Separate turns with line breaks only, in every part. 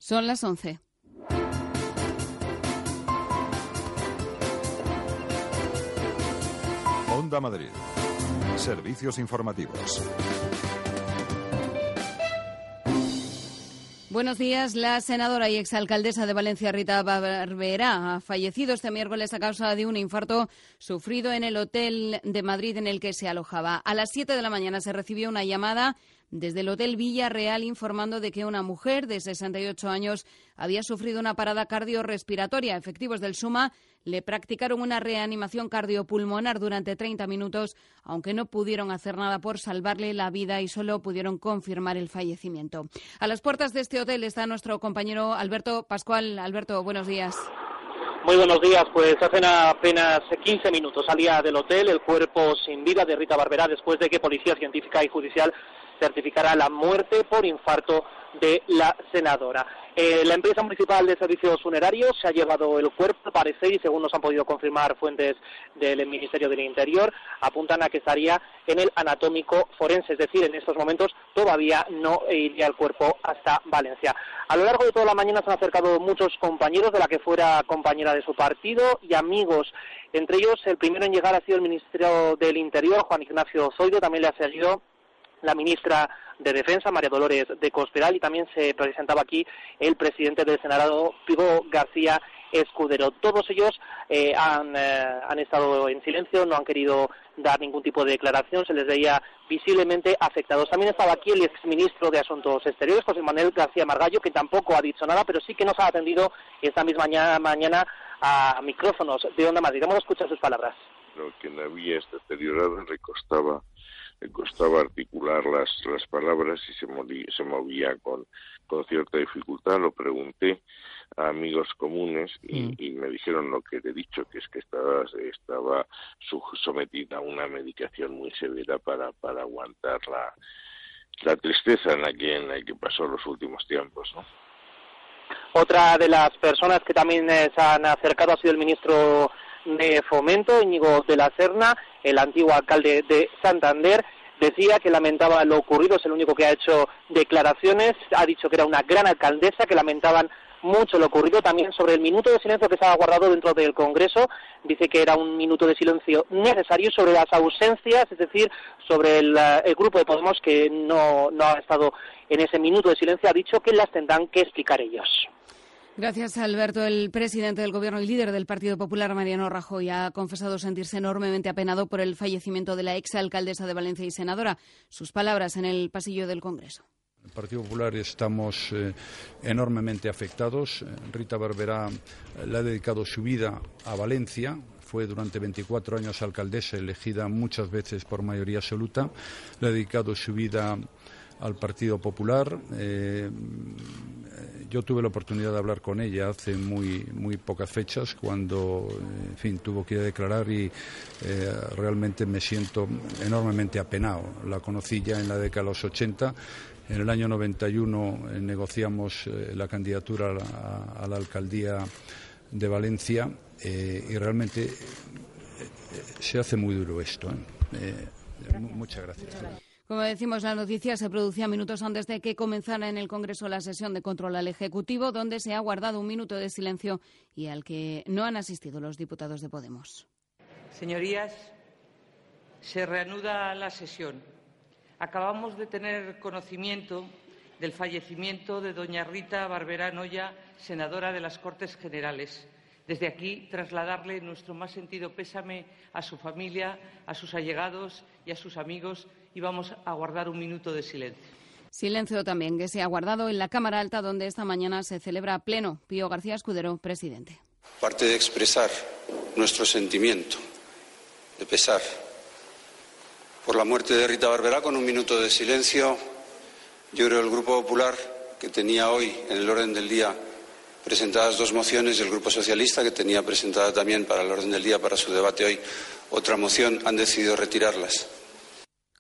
Son las 11.
Onda Madrid. Servicios informativos.
Buenos días. La senadora y exalcaldesa de Valencia, Rita Barberá, ha fallecido este miércoles a causa de un infarto sufrido en el hotel de Madrid en el que se alojaba. A las 7 de la mañana se recibió una llamada desde el Hotel Villarreal informando de que una mujer de 68 años había sufrido una parada cardiorrespiratoria. Efectivos del SUMA le practicaron una reanimación cardiopulmonar durante 30 minutos, aunque no pudieron hacer nada por salvarle la vida y solo pudieron confirmar el fallecimiento. A las puertas de este hotel está nuestro compañero Alberto Pascual. Alberto, buenos días.
Muy buenos días. Pues hace apenas 15 minutos salía del hotel el cuerpo sin vida de Rita Barberá después de que Policía Científica y Judicial certificara la muerte por infarto de la senadora. La empresa municipal de servicios funerarios se ha llevado el cuerpo, al parecer, y según nos han podido confirmar fuentes del Ministerio del Interior, apuntan a que estaría en el anatómico forense, es decir, en estos momentos todavía no iría el cuerpo hasta Valencia. A lo largo de toda la mañana se han acercado muchos compañeros de la que fuera compañera de su partido y amigos. Entre ellos, el primero en llegar ha sido el Ministro del Interior, Juan Ignacio Zoido. También le ha seguido la ministra de Defensa, María Dolores de Cospedal, y también se presentaba aquí el presidente del Senado, Pipo García Escudero. Todos ellos han estado en silencio, no han querido dar ningún tipo de declaración, se les veía visiblemente afectados. También estaba aquí el exministro de Asuntos Exteriores, José Manuel García Margallo, que tampoco ha dicho nada, pero sí que nos ha atendido esta misma mañana a micrófonos de Onda Madrid. Vamos a escuchar sus palabras.
Lo que no había es deteriorado, le costaba articular las palabras y se movía con cierta dificultad. Lo pregunté a amigos comunes y me dijeron lo que le he dicho, que es que estaba sometida a una medicación muy severa para aguantar la tristeza en la que pasó los últimos tiempos, ¿no?
Otra de las personas que también se han acercado ha sido el ministro de Fomento, Íñigo de la Serna, el antiguo alcalde de Santander. Decía que lamentaba lo ocurrido, es el único que ha hecho declaraciones, ha dicho que era una gran alcaldesa, que lamentaban mucho lo ocurrido. También sobre el minuto de silencio que se ha guardado dentro del Congreso, dice que era un minuto de silencio necesario. Sobre las ausencias, es decir, sobre el grupo de Podemos que no ha estado en ese minuto de silencio, ha dicho que las tendrán que explicar ellos.
Gracias, Alberto. El presidente del Gobierno y líder del Partido Popular, Mariano Rajoy, ha confesado sentirse enormemente apenado por el fallecimiento de la exalcaldesa de Valencia y senadora. Sus palabras en el pasillo del Congreso.
El Partido Popular estamos enormemente afectados. Rita Barberá le ha dedicado su vida a Valencia. Fue durante 24 años alcaldesa, elegida muchas veces por mayoría absoluta. Le ha dedicado su vida al Partido Popular. Yo tuve la oportunidad de hablar con ella hace muy pocas fechas, cuando, en fin, tuvo que ir a declarar y realmente me siento enormemente apenado. La conocí ya en la década de los 80. En el año 91 negociamos la candidatura a la alcaldía de Valencia y realmente se hace muy duro esto. Muchas gracias.
Como decimos, la noticia se producía minutos antes de que comenzara en el Congreso la sesión de control al Ejecutivo, donde se ha guardado un minuto de silencio y al que no han asistido los diputados de Podemos.
Señorías, se reanuda la sesión. Acabamos de tener conocimiento del fallecimiento de doña Rita Barberá Noya, senadora de las Cortes Generales. Desde aquí, trasladarle nuestro más sentido pésame a su familia, a sus allegados y a sus amigos, y vamos a guardar un minuto de silencio.
Silencio también que se ha guardado en la Cámara Alta, donde esta mañana se celebra pleno. Pío García Escudero, presidente.
Aparte de expresar nuestro sentimiento de pesar por la muerte de Rita Barberá, con un minuto de silencio, yo creo que el Grupo Popular, que tenía hoy en el orden del día presentadas 2 mociones, y el Grupo Socialista, que tenía presentada también para el orden del día, para su debate hoy, otra moción, han decidido retirarlas.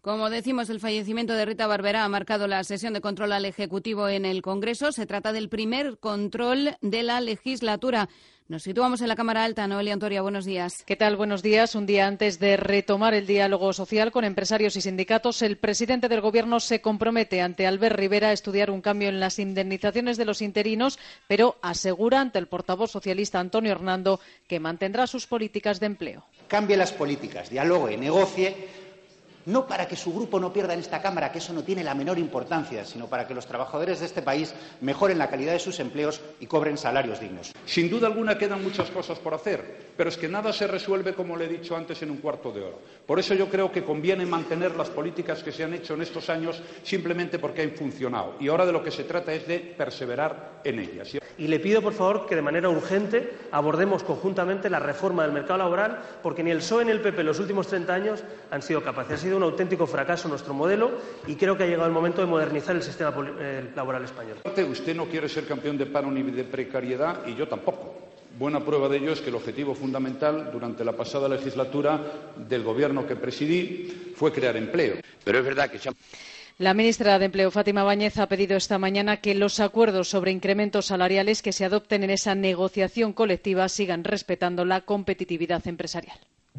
Como decimos, el fallecimiento de Rita Barberá ha marcado la sesión de control al Ejecutivo en el Congreso. Se trata del primer control de la legislatura. Nos situamos en la Cámara Alta. Noelia Antoria, buenos días.
¿Qué tal? Buenos días. Un día antes de retomar el diálogo social con empresarios y sindicatos, el presidente del Gobierno se compromete ante Albert Rivera a estudiar un cambio en las indemnizaciones de los interinos, pero asegura ante el portavoz socialista Antonio Hernando que mantendrá sus políticas de empleo.
Cambie las políticas, dialogue, negocie. No para que su grupo no pierda en esta Cámara, que eso no tiene la menor importancia, sino para que los trabajadores de este país mejoren la calidad de sus empleos y cobren salarios dignos.
Sin duda alguna quedan muchas cosas por hacer, pero es que nada se resuelve, como le he dicho antes, en un cuarto de hora. Por eso yo creo que conviene mantener las políticas que se han hecho en estos años simplemente porque han funcionado. Y ahora de lo que se trata es de perseverar en ellas.
Y le pido, por favor, que de manera urgente abordemos conjuntamente la reforma del mercado laboral, porque ni el PSOE ni el PP en los últimos 30 años han sido capaces. Ha sido un auténtico fracaso nuestro modelo y creo que ha llegado el momento de modernizar el sistema laboral español.
Usted no quiere ser campeón de paro ni de precariedad y yo tampoco. Buena prueba de ello es que el objetivo fundamental durante la pasada legislatura del Gobierno que presidí fue crear empleo. Pero es verdad que
La ministra de Empleo, Fátima Báñez, ha pedido esta mañana que los acuerdos sobre incrementos salariales que se adopten en esa negociación colectiva sigan respetando la competitividad empresarial.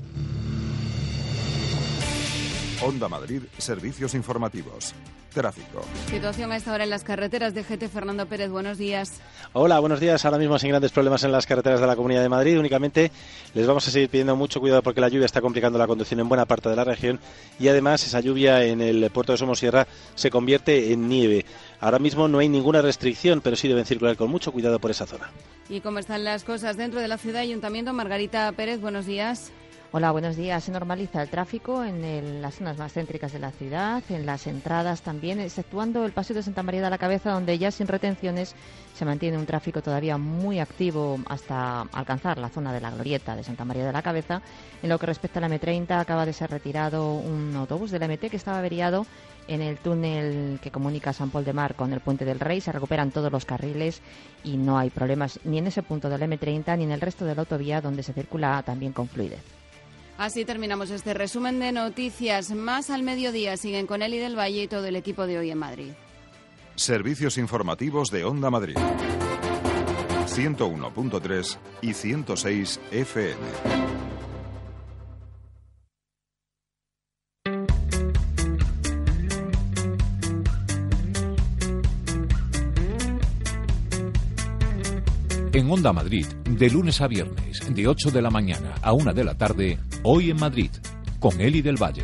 Onda Madrid, servicios informativos. Tráfico.
Situación a esta hora en las carreteras de GT. Fernando Pérez, buenos días.
Hola, buenos días. Ahora mismo sin grandes problemas en las carreteras de la Comunidad de Madrid. Únicamente les vamos a seguir pidiendo mucho cuidado porque la lluvia está complicando la conducción en buena parte de la región y además esa lluvia en el puerto de Somosierra se convierte en nieve. Ahora mismo no hay ninguna restricción, pero sí deben circular con mucho cuidado por esa zona.
¿Y cómo están las cosas dentro de la ciudad? Ayuntamiento, Margarita Pérez, buenos días.
Hola, buenos días. Se normaliza el tráfico en las zonas más céntricas de la ciudad, en las entradas también, exceptuando el Paseo de Santa María de la Cabeza, donde ya sin retenciones se mantiene un tráfico todavía muy activo hasta alcanzar la zona de la Glorieta de Santa María de la Cabeza. En lo que respecta a la M30, acaba de ser retirado un autobús de la MT que estaba averiado en el túnel que comunica San Pol de Mar con el Puente del Rey. Se recuperan todos los carriles y no hay problemas ni en ese punto de la M30 ni en el resto de la autovía, donde se circula también con fluidez.
Así terminamos este resumen de noticias. Más al mediodía siguen con Eli del Valle y todo el equipo de Hoy en Madrid.
Servicios informativos de Onda Madrid. 101.3 y 106 FM.
En Onda Madrid, de lunes a viernes, de 8 de la mañana a 1 de la tarde, Hoy en Madrid, con Eli del Valle.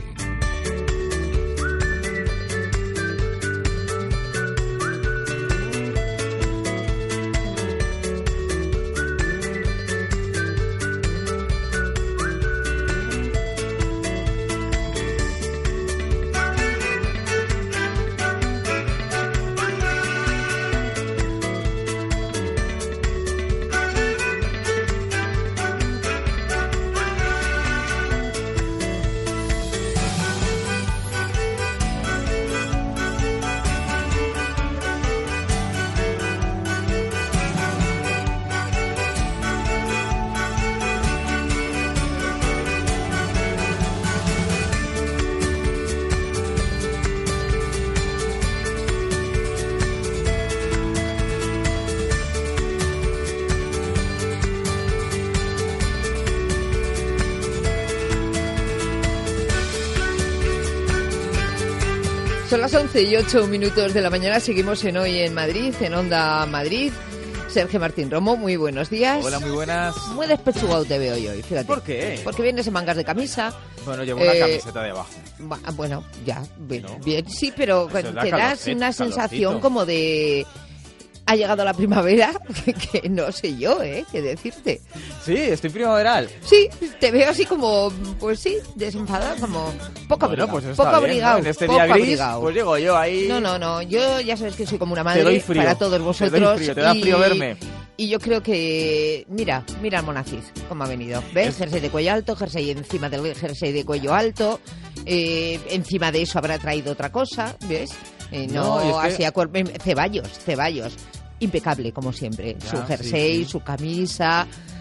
Son las 11:08 de la mañana, seguimos en Hoy en Madrid, en Onda Madrid. Sergio Martín Romo, muy buenos días.
Hola, muy buenas.
Muy despechugado te veo hoy, fíjate.
¿Por qué?
Porque vienes en mangas de camisa.
Bueno, llevo una camiseta de abajo.
Bueno, ya, bien,
¿no?
Bien, sí, pero te das una sensación
calorcito.
como de... Ha llegado la primavera, que no sé yo, qué decirte.
Sí, estoy primaveral.
Sí, te veo así como, pues sí, desenfadado, como poco abrigado.
Pues eso está
poco
bien,
abrigado,
¿no? En este
poco
día gris,
abrigado.
pues llego yo ahí.
No, yo ya sabes que soy como una
Te doy
madre
frío,
para todos vosotros.
Te doy frío, te da frío verme.
Y yo creo que, mira al Monacís, cómo ha venido. ¿Ves? Jersey de cuello alto, jersey encima del jersey de cuello alto. Encima de eso habrá traído otra cosa, ¿ves? No, así a Ceballos. Impecable, como siempre.
Ya,
Su jersey,
sí.
su camisa,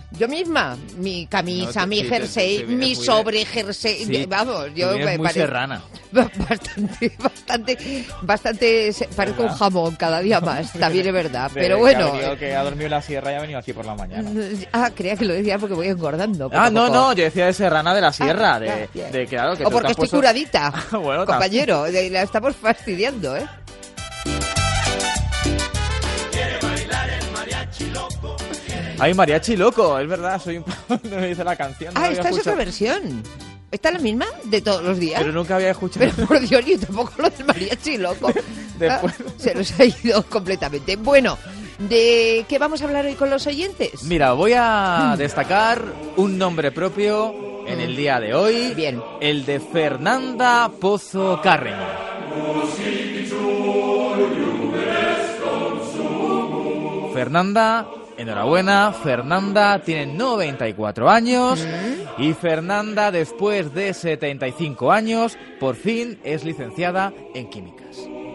Yo misma, mi camisa,
No,
mi
sí,
jersey,
te vienes
mi
muy
sobre jersey,
Sí,
vamos,
tú
yo
vienes
me
muy
parece
serrana.
bastante, parezco un jamón cada día más, también es verdad,
Desde
pero bueno.
Que ha dormido en la sierra y ha venido aquí por la mañana.
Creía que lo decía porque voy engordando. poco
Ah,
a
no,
poco.
no, yo decía de serrana de la sierra,
bien.
de claro, que
O
tú
porque
te has
estoy
puesto-
curadita,
Bueno,
compañero, la estamos fastidiando, ¿eh?
Ay, mariachi loco, es verdad, soy un... no me dice la canción. No la había
Esta es otra
escuchado.
versión. ¿Esta es la misma de todos los días?
Pero nunca había escuchado.
Pero por Dios, ni tampoco lo del mariachi loco.
Después-
Se nos ha ido completamente. Bueno, ¿de qué vamos a hablar hoy con los oyentes?
Mira, voy a destacar un nombre propio en el día de hoy.
Bien.
El de Fernanda Pozo Carreño. Fernanda, enhorabuena. Fernanda tiene 94 años. Y Fernanda, después de 75 años, por fin es licenciada en químicas.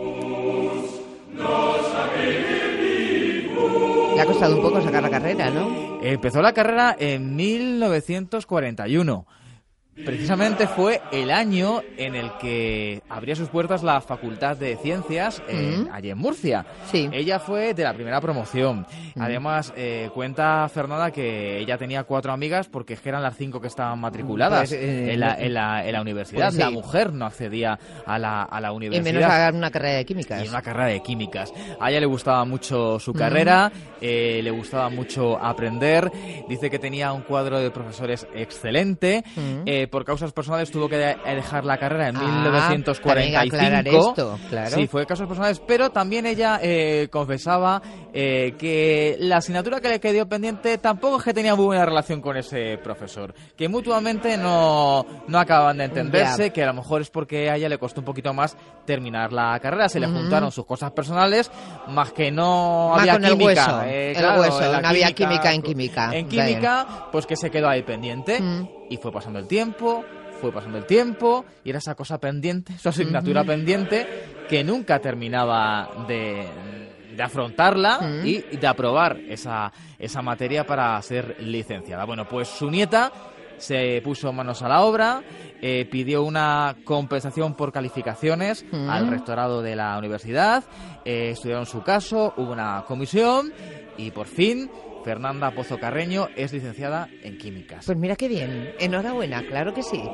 Le ha costado un poco sacar la carrera, ¿no?
Empezó la carrera en 1941. Precisamente fue el año en el que abría sus puertas la Facultad de Ciencias allí en Murcia.
Sí.
Ella fue de la primera promoción. Además, cuenta Fernanda que ella tenía 4 amigas porque eran las 5 que estaban matriculadas
Pues,
en la universidad.
pues sí.
La mujer no accedía a la
Y
universidad.
menos a una carrera de químicas.
Y una carrera de químicas. A ella le gustaba mucho su carrera, le gustaba mucho aprender. Dice que tenía un cuadro de profesores excelente. Por causas personales tuvo que dejar la carrera en 1945.
también aclarar esto, claro.
Sí, fue de causas personales, pero también ella confesaba que la asignatura que le quedó pendiente tampoco es que tenía muy buena relación con ese profesor. Que mutuamente no acababan de entenderse,
Ya.
que a lo mejor es porque a ella le costó un poquito más terminar la carrera. Se le juntaron sus cosas personales, más que no
Más
había
con el
química.
hueso,
Claro,
el hueso,
en la
no había química en química.
En química, pues que se quedó ahí pendiente. Y fue pasando el tiempo, y era esa cosa pendiente, su asignatura pendiente, que nunca terminaba de afrontarla y de aprobar esa materia para ser licenciada. Bueno, pues su nieta se puso manos a la obra, pidió una compensación por calificaciones al rectorado de la universidad, estudiaron su caso, hubo una comisión y por fin Fernanda Pozo Carreño es licenciada en químicas.
Pues mira qué bien. Enhorabuena, claro que sí.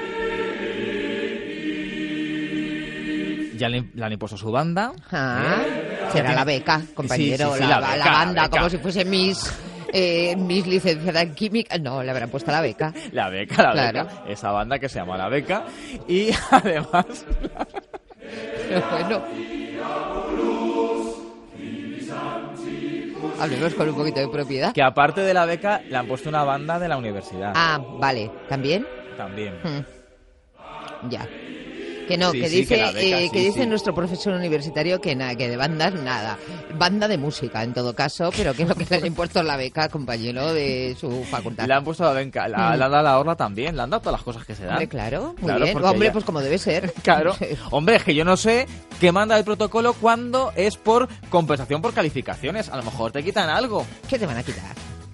Ya le han impuesto su banda.
Será la beca, compañero.
Sí,
la
beca,
banda,
beca.
como si fuese mis licenciada en química. No, le habrán puesto la beca.
La beca,
Claro.
beca. Esa banda que se llama La Beca. Y además...
Bueno. Hablemos con un poquito de propiedad.
Que aparte de la beca, le han puesto una banda de la universidad.
Ah, vale. ¿También?
También.
Ya. Que no,
Sí,
que
sí,
dice,
que la beca, sí,
que dice
sí.
nuestro profesor universitario que nada, que de bandas nada. Banda de música, en todo caso, pero que lo que le han impuesto la beca, compañero de su facultad.
Le han puesto la beca, le han dado la orla también, le han dado todas las cosas que se dan.
Hombre, claro, muy
Claro,
bien.
porque
Hombre,
ya-
pues como debe ser.
Claro. Hombre, es que yo no sé qué manda el protocolo cuando es por compensación por calificaciones. A lo mejor te quitan algo.
¿Qué te van a quitar?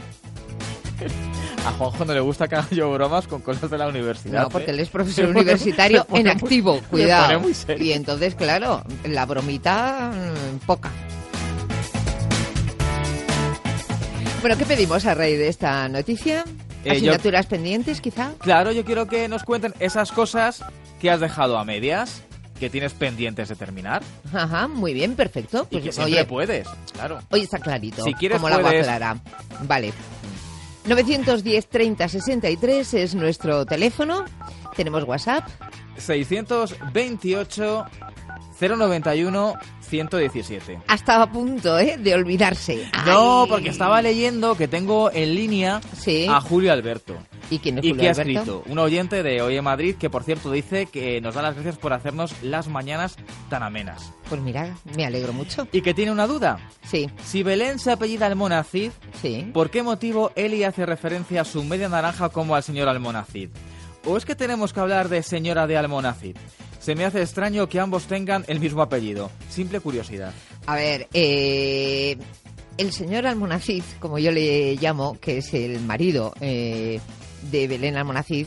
A Juanjo no le gusta que haga yo bromas con cosas de la universidad.
No, porque él es profesor
Me pone-
universitario
me pone
en
muy-
activo,
me
cuidado.
pone muy serio.
Y entonces, claro, la bromita, poca. Bueno, ¿qué pedimos a raíz de esta noticia? ¿Asignaturas pendientes, quizá?
Claro, yo quiero que nos cuenten esas cosas que has dejado a medias, que tienes pendientes de terminar.
Ajá, muy bien, perfecto.
Y
Pues,
que siempre
oye,
puedes, claro.
hoy está clarito.
Si quieres,
como la agua
puedes-
clara. Vale. 910 30 63 es nuestro teléfono. Tenemos WhatsApp.
628 091 117.
Hasta a punto, de olvidarse.
No,
Ay.
porque estaba leyendo que tengo en línea a Julio Alberto.
¿Y quién es
¿Y
Julio
qué ha
Alberto?
escrito? Un oyente de Hoy en Madrid que, por cierto, dice que nos da las gracias por hacernos las mañanas tan amenas.
Pues mira, me alegro mucho.
¿Y que tiene una duda?
Sí.
Si Belén se apellida Almonacid, ¿por qué motivo Eli hace referencia a su media naranja como al señor Almonacid? ¿O es que tenemos que hablar de señora de Almonacid? Se me hace extraño que ambos tengan el mismo apellido. Simple curiosidad.
A ver, el señor Almonacid, como yo le llamo, que es el marido de Belén Almonacid,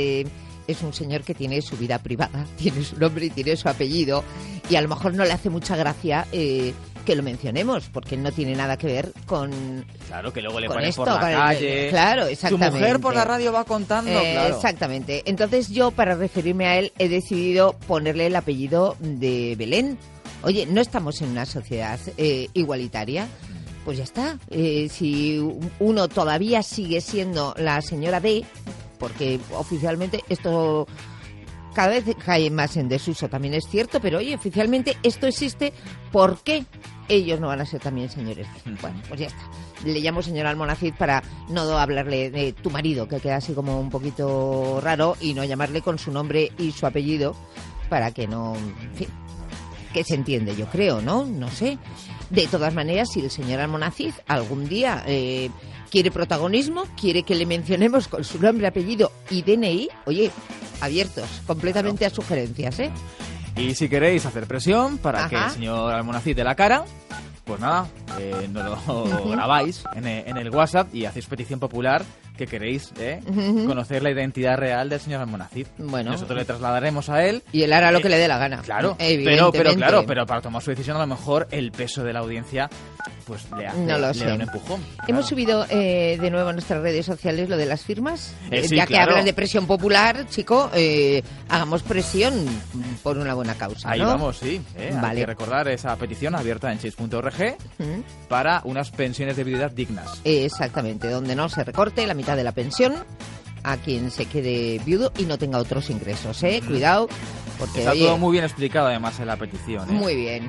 es un señor que tiene su vida privada, tiene su nombre y tiene su apellido, y a lo mejor no le hace mucha gracia que lo mencionemos, porque no tiene nada que ver con...
Claro, que luego le
con
ponen
esto,
por la calle.
Claro, exactamente.
Su mujer por la radio va contando, claro.
Exactamente. Entonces yo, para referirme a él, he decidido ponerle el apellido de Belén. Oye, ¿no estamos en una sociedad igualitaria? Pues ya está. Si uno todavía sigue siendo la señora D, porque oficialmente esto cada vez cae más en desuso, también es cierto, pero oye, oficialmente esto existe, ¿por qué ellos no van a ser también señores? Bueno, pues ya está. Le llamo señor Almonacid para no hablarle de tu marido, que queda así como un poquito raro, y no llamarle con su nombre y su apellido, para que no... En fin, que se entiende, yo creo, ¿no? No sé. De todas maneras, si el señor Almonacid algún día quiere protagonismo, quiere que le mencionemos con su nombre, apellido y DNI, oye, abiertos completamente a sugerencias, ¿eh?
Y si queréis hacer presión para que el señor Almonacid dé la cara, pues nada, nos lo grabáis en el WhatsApp y hacéis petición popular que queréis conocer la identidad real del señor Almonacid.
Bueno,
nosotros le trasladaremos a él.
Y él hará lo que le dé la gana.
Claro, pero para tomar su decisión, a lo mejor el peso de la audiencia pues le da un empujón.
Hemos subido de nuevo a nuestras redes sociales lo de las firmas.
Sí,
ya que hablas de presión popular, chico, hagamos presión por una buena causa,
Ahí
¿no?
vamos, sí.
Vale.
Hay que recordar esa petición abierta en chase.org para unas pensiones de viudedad dignas.
Exactamente, donde no se recorte la mitad de la pensión a quien se quede viudo y no tenga otros ingresos, Cuidado, porque
está todo muy bien explicado además en la petición.
Muy bien.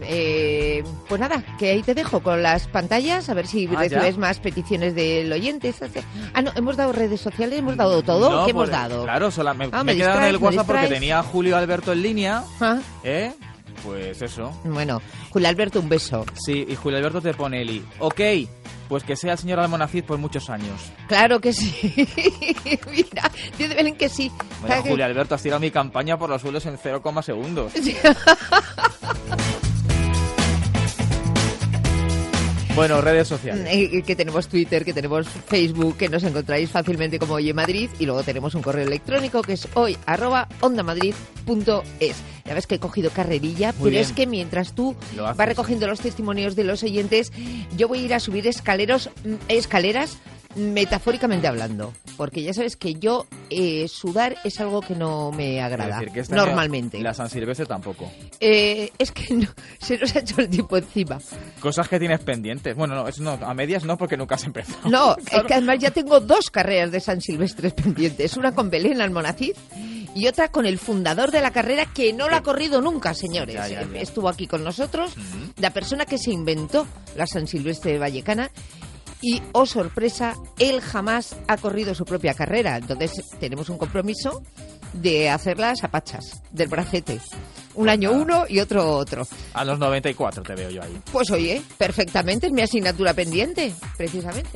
Pues nada, que ahí te dejo con las pantallas, a ver si recibes más peticiones del oyente. No, hemos dado redes sociales, hemos dado todo.
No,
¿Qué
pues,
hemos dado?
Claro, me he quedado en el WhatsApp porque tenía a Julio Alberto en línea. Pues eso.
Bueno, Julio Alberto, un beso.
Sí, y Julio Alberto te pone Eli. Ok, pues que sea el señor Almonacid por muchos años.
Claro que sí. Mira, dice Belén que sí.
Bueno, Julio Alberto, has tirado mi campaña por los suelos en 0, segundos. Sí. Bueno, redes sociales.
Que tenemos Twitter, que tenemos Facebook, que nos encontráis fácilmente como Hoy en Madrid, y luego tenemos un correo electrónico que es hoy@ondamadrid.es. Ya ves que he cogido carrerilla, pero es que mientras tú vas recogiendo los testimonios de los oyentes, yo voy a ir a subir escaleras, metafóricamente hablando, porque ya sabes que yo sudar es algo que no me agrada,
decir, que este
normalmente.
La San Silvestre tampoco.
Es que no, se nos ha hecho el tiempo encima.
Cosas que tienes pendientes. Bueno, no, eso no, a medias no, porque nunca has empezado.
No, claro. Es que además ya tengo 2 carreras de San Silvestre pendientes, una con Belén Almonacid y otra con el fundador de la carrera, que no la ha corrido nunca, señores. Ya. Estuvo aquí con nosotros, la persona que se inventó la San Silvestre vallecana. Y, oh sorpresa, él jamás ha corrido su propia carrera. Entonces tenemos un compromiso de hacerlas a pachas, del bracete. Un año uno y otro.
A los 94 te veo yo ahí.
Pues oye, perfectamente, es mi asignatura pendiente, precisamente.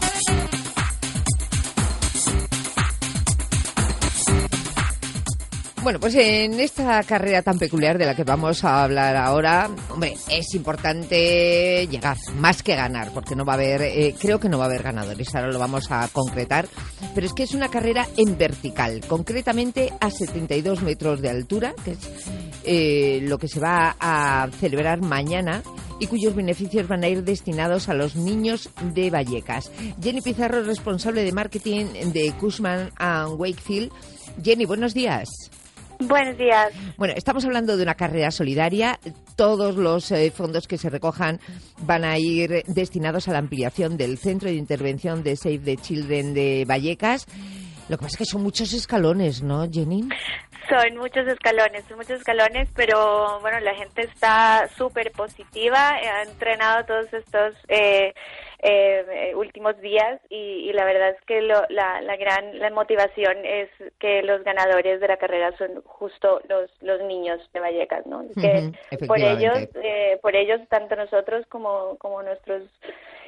Bueno, pues en esta carrera tan peculiar de la que vamos a hablar ahora, hombre, es importante llegar, más que ganar, porque no va a haber, creo que no va a haber ganadores, ahora lo vamos a concretar, pero es que es una carrera en vertical, concretamente a 72 metros de altura, que es lo que se va a celebrar mañana y cuyos beneficios van a ir destinados a los niños de Vallecas. Jenny Pizarro, responsable de marketing de Cushman & Wakefield. Jenny, buenos días.
Buenos días.
Bueno, estamos hablando de una carrera solidaria. Todos los fondos que se recojan van a ir destinados a la ampliación del Centro de Intervención de Save the Children de Vallecas. Lo que pasa es que son muchos escalones, ¿no, Jenny?
Son muchos escalones, pero bueno, la gente está súper positiva. Ha entrenado todos estos últimos días y la verdad es que la motivación es que los ganadores de la carrera son justo los niños de Vallecas, ¿no? Es que por ellos tanto nosotros como nuestros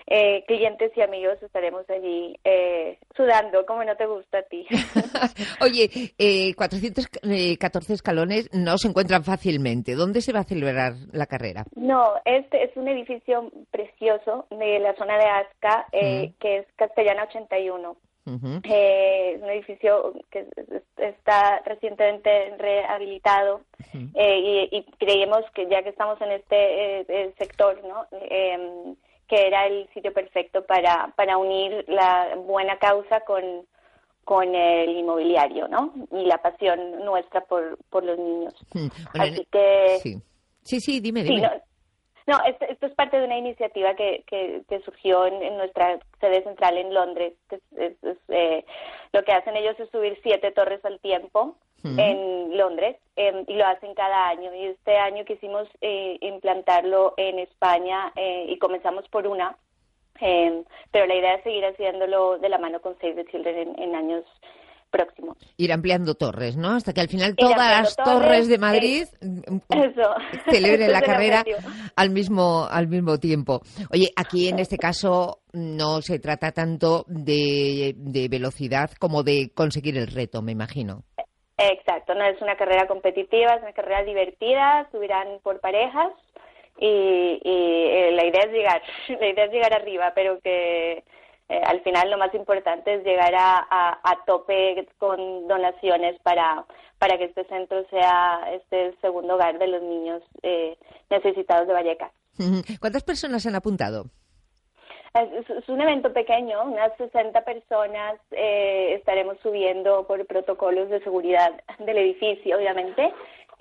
clientes y amigos estaremos allí sudando, como no te gusta a ti.
Oye, 414 escalones no se encuentran fácilmente. ¿Dónde se va a celebrar la carrera?
No, este es un edificio precioso de la zona de Asca, que es Castellana 81. Es un edificio que está recientemente rehabilitado y creemos que ya que estamos en este sector, ¿no? Que era el sitio perfecto para unir la buena causa con el inmobiliario, ¿no? Y la pasión nuestra por los niños.
Bueno,
así que...
Sí, dime.
Sí, no, esto es parte de una iniciativa que surgió en nuestra sede central en Londres. Lo que hacen ellos es subir 7 torres al tiempo en Londres y lo hacen cada año. Y este año quisimos implantarlo en España y comenzamos por una, pero la idea es seguir haciéndolo de la mano con Save the Children en años próximos.
Ir ampliando torres, ¿no? Hasta que al final todas las torres de Madrid celebren la carrera al mismo tiempo. Oye, aquí en este caso no se trata tanto de velocidad como de conseguir el reto, me imagino.
Exacto, no es una carrera competitiva, es una carrera divertida, subirán por parejas y la idea es llegar arriba, pero que al final lo más importante es llegar a tope con donaciones para que este centro sea el segundo hogar de los niños necesitados de Vallecas.
¿Cuántas personas han apuntado?
Es un evento pequeño, unas 60 personas. Estaremos subiendo por protocolos de seguridad del edificio, obviamente,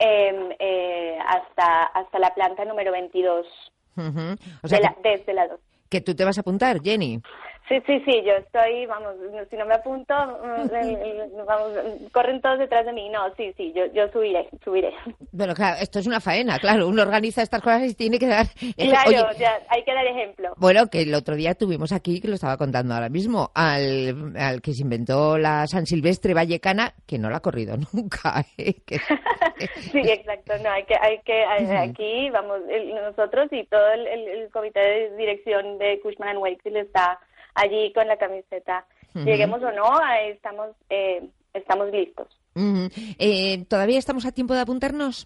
hasta la planta número 22,
o sea
desde la 2.
¿Que tú te vas a apuntar, Jenny?
Sí, yo estoy, si no me apunto, corren todos detrás de mí. No, sí, yo subiré.
Bueno, claro, esto es una faena, claro, uno organiza estas cosas y tiene que dar...
Claro,
Oye,
ya, hay que dar ejemplo.
Bueno, que el otro día tuvimos aquí, que lo estaba contando ahora mismo, al que se inventó la San Silvestre vallecana, que no la ha corrido nunca.
Sí, exacto, no, hay que aquí, nosotros y todo el comité de dirección de Cushman & Wakefield está allí con la camiseta. Lleguemos o no, estamos listos.
¿Todavía estamos a tiempo de apuntarnos?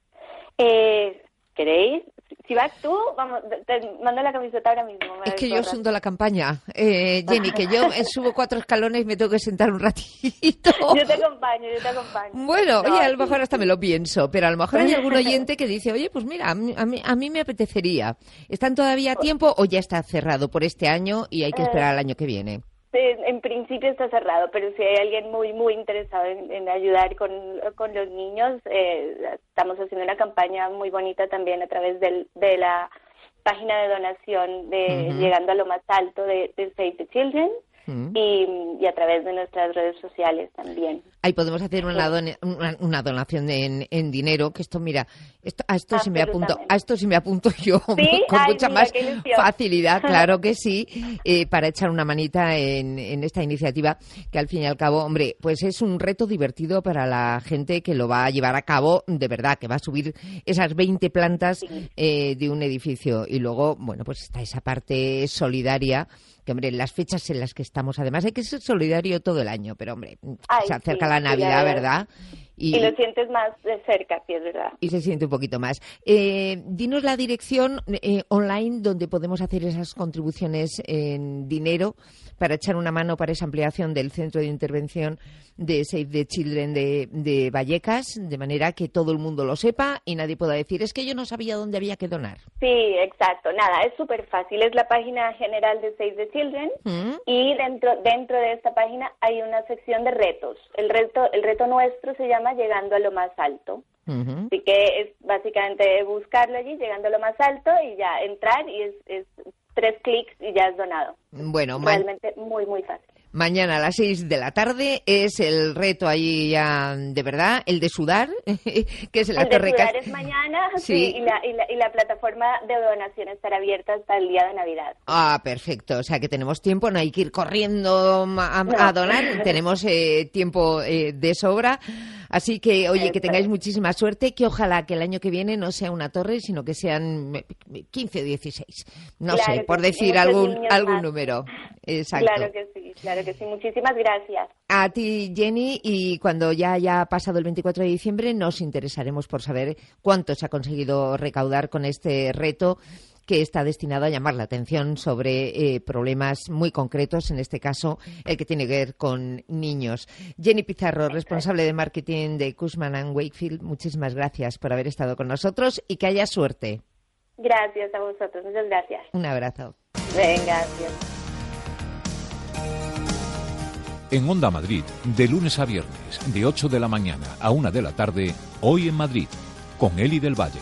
¿Queréis? Si vas tú, te mando la camiseta ahora mismo.
Es que yo sundo la campaña, Jenny, que yo subo 4 escalones y me tengo que sentar un ratito.
Yo te acompaño.
Bueno, oye, a lo mejor hasta me lo pienso, pero a lo mejor hay algún oyente que dice, oye, pues mira, a mí me apetecería. ¿Están todavía a tiempo o ya está cerrado por este año y hay que esperar al año que viene?
En principio está cerrado, pero si hay alguien muy muy interesado en ayudar con los niños, estamos haciendo una campaña muy bonita también a través de la página de donación de Llegando a lo Más Alto de Save the Children y a través de nuestras redes sociales también.
Ahí podemos hacer una donación en dinero, que esto, mira, a esto sí me apunto yo
¿Sí?
con mucha más
qué
facilidad, claro que sí, para echar una manita en esta iniciativa, que al fin y al cabo, hombre, pues es un reto divertido para la gente que lo va a llevar a cabo, de verdad, que va a subir esas 20 plantas de un edificio. Y luego, bueno, pues está esa parte solidaria, que, hombre, en las fechas en las que estamos, además hay que ser solidario todo el año, pero, hombre, se acerca la Navidad, ¿verdad?
Y lo sientes más de cerca, sí, es verdad.
Y se siente un poquito más. Dinos la dirección online donde podemos hacer esas contribuciones en dinero para echar una mano para esa ampliación del centro de intervención de Save the Children de Vallecas, de manera que todo el mundo lo sepa y nadie pueda decir, es que yo no sabía dónde había que donar.
Sí, exacto. Nada, es súper fácil. Es la página general de Save the Children y dentro de esta página hay una sección de retos. El reto nuestro se llama Llegando a lo Más Alto. Así que es básicamente buscarlo allí, Llegando a lo Más Alto, y ya entrar y es 3 clics y ya es donado.
Bueno,
realmente muy, muy fácil.
Mañana a las 6 de la tarde es el reto ahí ya de verdad, el de sudar, que es en la Torre
Castilla. El de sudar es mañana, sí, y la plataforma de donación estará abierta hasta el día de Navidad.
Ah, perfecto, o sea que tenemos tiempo, no hay que ir corriendo a donar, tenemos tiempo de sobra. Así que, oye, que tengáis muchísima suerte, que ojalá que el año que viene no sea una torre, sino que sean 15 o 16. No sé, por decir algún número. Exacto.
Claro que sí. Muchísimas gracias.
A ti, Jenny, y cuando ya haya pasado el 24 de diciembre nos interesaremos por saber cuánto se ha conseguido recaudar con este reto que está destinado a llamar la atención sobre problemas muy concretos, en este caso el que tiene que ver con niños. Jenny Pizarro, responsable de marketing de Cushman & Wakefield, muchísimas gracias por haber estado con nosotros y que haya suerte.
Gracias a vosotros, muchas gracias.
Un abrazo.
Venga, gracias.
En Onda Madrid, de lunes a viernes, de 8 de la mañana a 1 de la tarde, Hoy en Madrid, con Eli del Valle.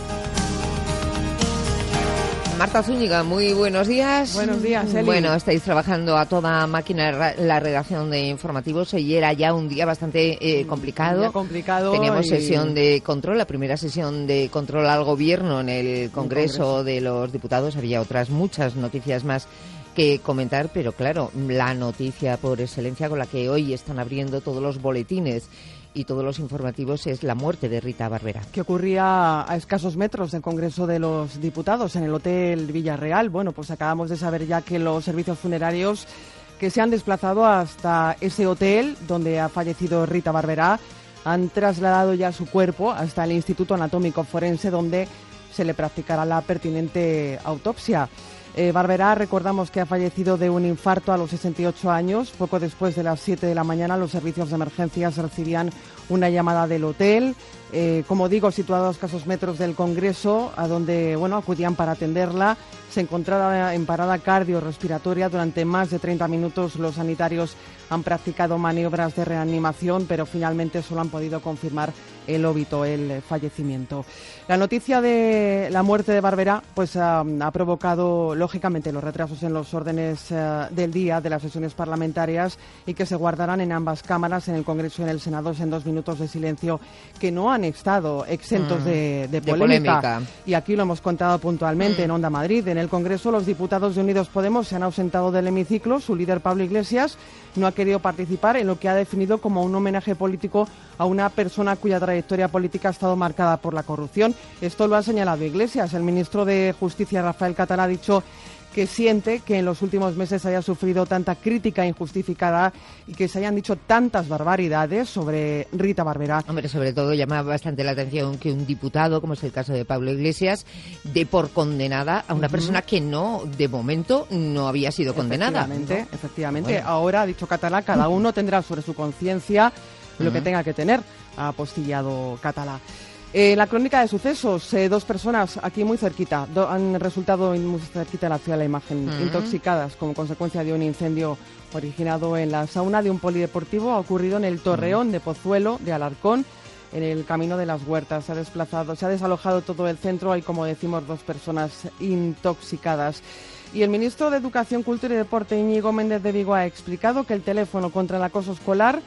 Marta Zúñiga, muy buenos días.
Buenos días, Eli.
Bueno, estáis trabajando a toda máquina la redacción de informativos. Hoy era ya un día bastante complicado.
Un día complicado.
Teníamos sesión de control, la primera sesión de control al Gobierno en el Congreso de los Diputados. Había otras muchas noticias más que comentar, pero claro, la noticia por excelencia con la que hoy están abriendo todos los boletines y todos los informativos es la muerte de Rita Barberá.
Que ocurría a escasos metros del Congreso de los Diputados, en el Hotel Villarreal. Bueno, pues acabamos de saber ya que los servicios funerarios que se han desplazado hasta ese hotel donde ha fallecido Rita Barberá han trasladado ya su cuerpo hasta el Instituto Anatómico Forense, donde se le practicará la pertinente autopsia. Barberá, recordamos que ha fallecido de un infarto a los 68 años. Poco después de las 7 de la mañana, los servicios de emergencias recibían una llamada del hotel, como digo, situado a escasos metros del Congreso, a donde acudían para atenderla. Se encontraba en parada cardiorrespiratoria. Durante más de 30 minutos los sanitarios han practicado maniobras de reanimación, pero finalmente solo han podido confirmar el óbito, el fallecimiento. La noticia de la muerte de Barberá pues ha provocado, lógicamente, los retrasos en los órdenes del día de las sesiones parlamentarias y que se guardarán en ambas cámaras, en el Congreso y en el Senado, en 2 minutos de silencio que no han estado exentos de polémica. Y aquí lo hemos contado puntualmente en Onda Madrid. En el Congreso, los diputados de Unidos Podemos se han ausentado del hemiciclo. Su líder, Pablo Iglesias, no ha querido participar en lo que ha definido como un homenaje político a una persona cuya trayectoria política ha estado marcada por la corrupción. Esto lo ha señalado Iglesias. El ministro de Justicia, Rafael Catalá, ha dicho que siente que en los últimos meses haya sufrido tanta crítica injustificada y que se hayan dicho tantas barbaridades sobre Rita Barberá.
Hombre, sobre todo llama bastante la atención que un diputado, como es el caso de Pablo Iglesias, dé por condenada a una persona que de momento, no había sido condenada.
Efectivamente.
Bueno.
Ahora, ha dicho Catalá, cada uno tendrá sobre su conciencia lo que tenga que tener, ha apostillado Catalá. La crónica de sucesos, 2 personas aquí muy cerquita, han resultado muy cerquita de la ciudad de la imagen, intoxicadas como consecuencia de un incendio originado en la sauna de un polideportivo. Ha ocurrido en el Torreón de Pozuelo de Alarcón, en el Camino de las Huertas. Se ha desalojado todo el centro. Hay, como decimos, 2 personas intoxicadas. Y el ministro de Educación, Cultura y Deporte, Íñigo Méndez de Vigo, ha explicado que el teléfono contra el acoso escolar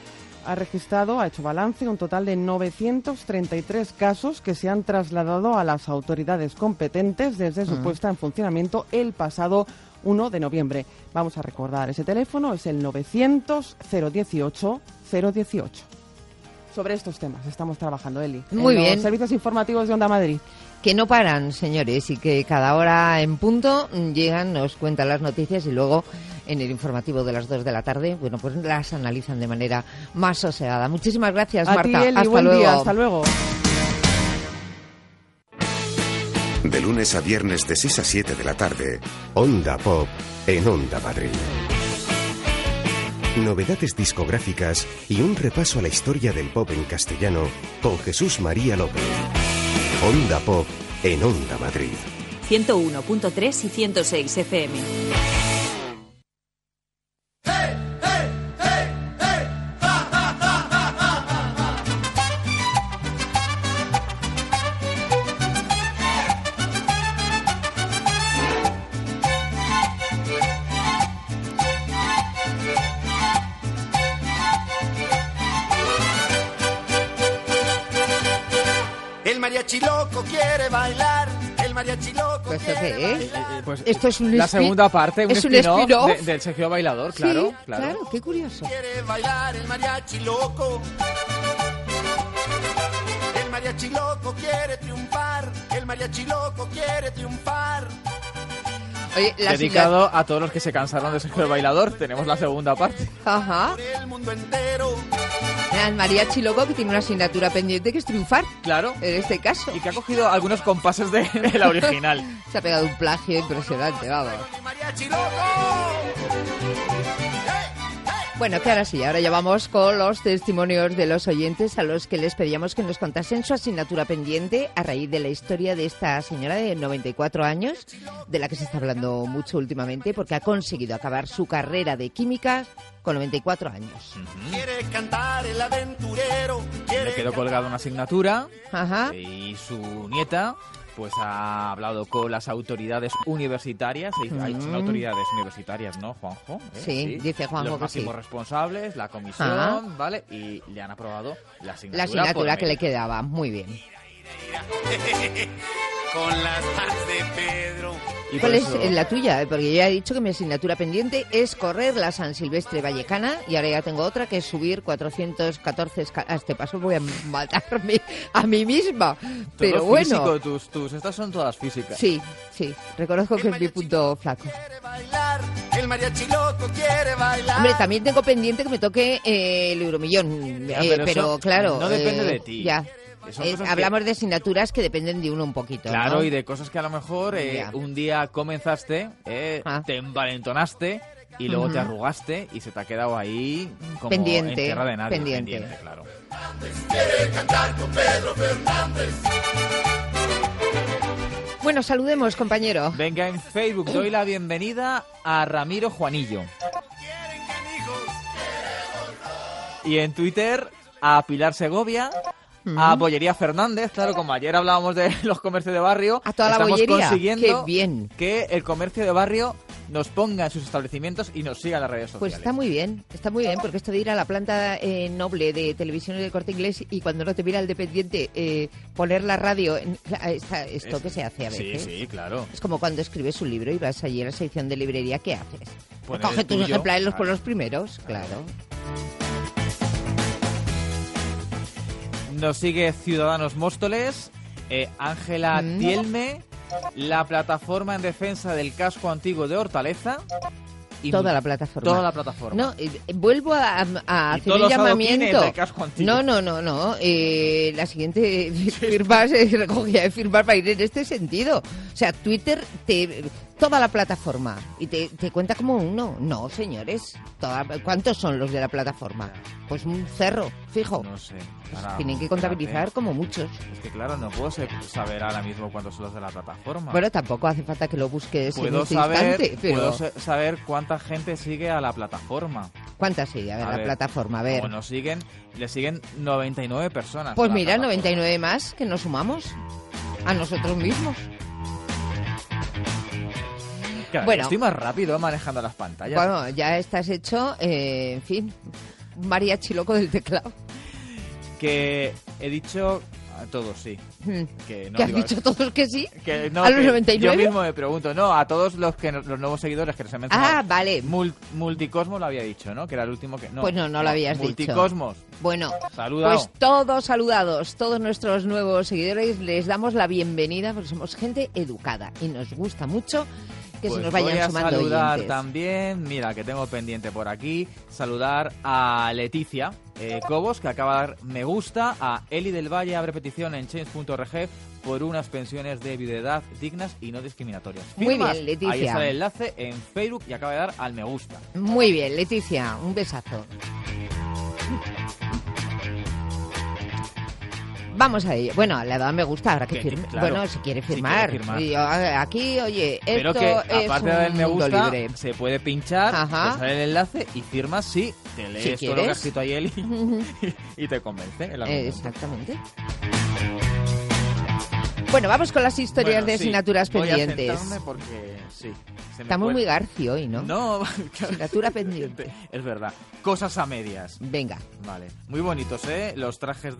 ha hecho balance, un total de 933 casos que se han trasladado a las autoridades competentes desde su puesta en funcionamiento el pasado 1 de noviembre. Vamos a recordar, ese teléfono es el 900-018-018. Sobre estos temas estamos trabajando, Eli.
Muy bien.
Los servicios informativos de Onda Madrid.
Que no paran, señores, y que cada hora en punto llegan, nos cuentan las noticias y luego en el informativo de las 2 de la tarde, pues las analizan de manera más sosegada. Muchísimas gracias, Marta.
A ti, Eli,
hasta
buen
luego.
día, hasta luego.
De lunes a viernes de 6 a 7 de la tarde, Onda Pop en Onda Madrid. Novedades discográficas y un repaso a la historia del pop en castellano con Jesús María López. Onda Pop en Onda Madrid.
101.3 y 106 FM.
El mariachi loco quiere bailar, el mariachi loco
¿Esto qué es?
Pues
esto es
la segunda parte, un spin-off del Sergio Bailador, claro,
sí, claro, qué curioso.
quiere bailar, el mariachi loco. mariachi loco quiere triunfar, el mariachi loco quiere triunfar.
Oye,
dedicado a todos los que se cansaron de Sergio el Bailador, tenemos la segunda parte.
Ajá.
El mundo entero.
El mariachi loco que tiene una asignatura pendiente que es triunfar.
Claro.
En este caso.
Y que ha cogido algunos compases de la original.
Se ha pegado un plagio impresionante, vamos.
Mariachi loco.
Bueno, que ahora sí, ahora ya vamos con los testimonios de los oyentes a los que les pedíamos que nos contasen su asignatura pendiente a raíz de la historia de esta señora de 94 años, de la que se está hablando mucho últimamente porque ha conseguido acabar su carrera de química con 94 años.
Quiere cantar el aventurero.
Le quedó colgada una asignatura.
Ajá.
Y su nieta pues ha hablado con las autoridades universitarias. Son autoridades universitarias, ¿no, Juanjo?
Sí, dice Juanjo
los máximos responsables, la comisión, ¿vale? Y le han aprobado la asignatura.
La asignatura que le quedaba, muy bien.
Con las manos de Pedro.
¿Cuál es la tuya? Porque yo ya he dicho que mi asignatura pendiente es correr la San Silvestre Vallecana y ahora ya tengo otra que es subir 414 a este paso voy a matarme a mí misma. Pero
todo
bueno.
Físico, estas son todas físicas.
Sí, reconozco que es mi punto flaco.
El mariachi loco quiere bailar.
Hombre, también tengo pendiente que me toque el Euromillón, pero claro.
No depende de ti.
Ya. Hablamos de asignaturas que dependen de uno un poquito.
Claro,
¿no?
Y de cosas que a lo mejor un día comenzaste, te envalentonaste y luego te arrugaste y se te ha quedado ahí como
pendiente,
en tierra de nadie.
pendiente,
claro.
Quiere cantar con Pedro Fernández.
Bueno, saludemos, compañero.
Venga, en Facebook doy la bienvenida a Ramiro Juanillo. Y en Twitter a Pilar Segovia. A Bollería Fernández, claro, como ayer hablábamos de los comercios de barrio,
a toda la
estamos
bollería.
consiguiendo
Qué bien.
que el comercio de barrio nos ponga en sus establecimientos y nos siga en las redes sociales.
Pues está muy bien, porque esto de ir a la planta noble de televisión y del Corte Inglés y cuando no te mira el dependiente poner la radio, esto que se hace a veces.
Sí, claro.
Es como cuando escribes un libro y vas allí a la sección de librería, ¿qué haces?
Poner
Coge tus
tuyo,
ejemplares
claro.
por los primeros, claro.
Nos sigue Ciudadanos Móstoles, Ángela Tielme, la plataforma en defensa del casco antiguo de Hortaleza. Y
toda la plataforma.
Toda la plataforma.
No, vuelvo a hacer el llamamiento. No. La siguiente firma se recogía de firmar para ir en este sentido. O sea, Twitter toda la plataforma y te cuenta como uno. No, señores. ¿Cuántos son los de la plataforma? Pues un cerro, fijo.
No sé.
Tienen que contabilizar como muchos.
Es que claro, no puedo saber ahora mismo cuántos son los de la plataforma.
Bueno, tampoco hace falta que lo busques en este
saber,
instante. Pero...
Puedo saber cuánta gente sigue a la plataforma.
¿Cuántas sigue? A ver, la plataforma, a ver.
Bueno, le siguen 99 personas.
Pues mira, 99 más que nos sumamos a nosotros mismos.
Claro,
bueno,
estoy más rápido manejando las pantallas.
Bueno, ya estás hecho, en fin, mariachi loco del teclado.
Que he dicho a todos sí.
Que no, ¿que has dicho todos que sí?
Que no,
¿a los
que
99?
Yo mismo me pregunto, no, a todos los nuevos seguidores que nos han mencionado.
Ah, vale.
Multicosmos lo había dicho, ¿no? Que era el último que... No,
pues no lo habías
Multicosmos.
dicho. Bueno,
saludado.
Pues todos saludados, todos nuestros nuevos seguidores, les damos la bienvenida porque somos gente educada y nos gusta mucho que
pues
se nos vayan sumando oyentes.
Voy a saludar también, mira, que tengo pendiente por aquí, saludar a Leticia Cobos, que acaba de dar me gusta, a Eli del Valle, abre petición en change.org por unas pensiones de viudedad dignas y no discriminatorias.
Muy bien, Leticia.
Ahí está el enlace en Facebook y acaba de dar al me gusta.
Muy bien, Leticia, un besazo. Vamos a ello. Bueno, le ha dado me gusta, ahora que firme.
Claro,
bueno, si quiere firmar.
Si quiere firmar.
Y aquí, oye,
pero
esto
que,
es
aparte del me gusta,
libre.
Se puede pinchar, te sale el enlace y firmas si te lees
si
todo lo que ha escrito ahí él y te convence el argumento.
Exactamente. Bueno, vamos con las historias de asignaturas pendientes.
Voy a sentarme porque sí.
Estamos muy Garci hoy, ¿no?
No,
asignatura pendiente.
Es verdad. Cosas a medias.
Venga.
Vale. Muy bonitos, ¿eh? Los trajes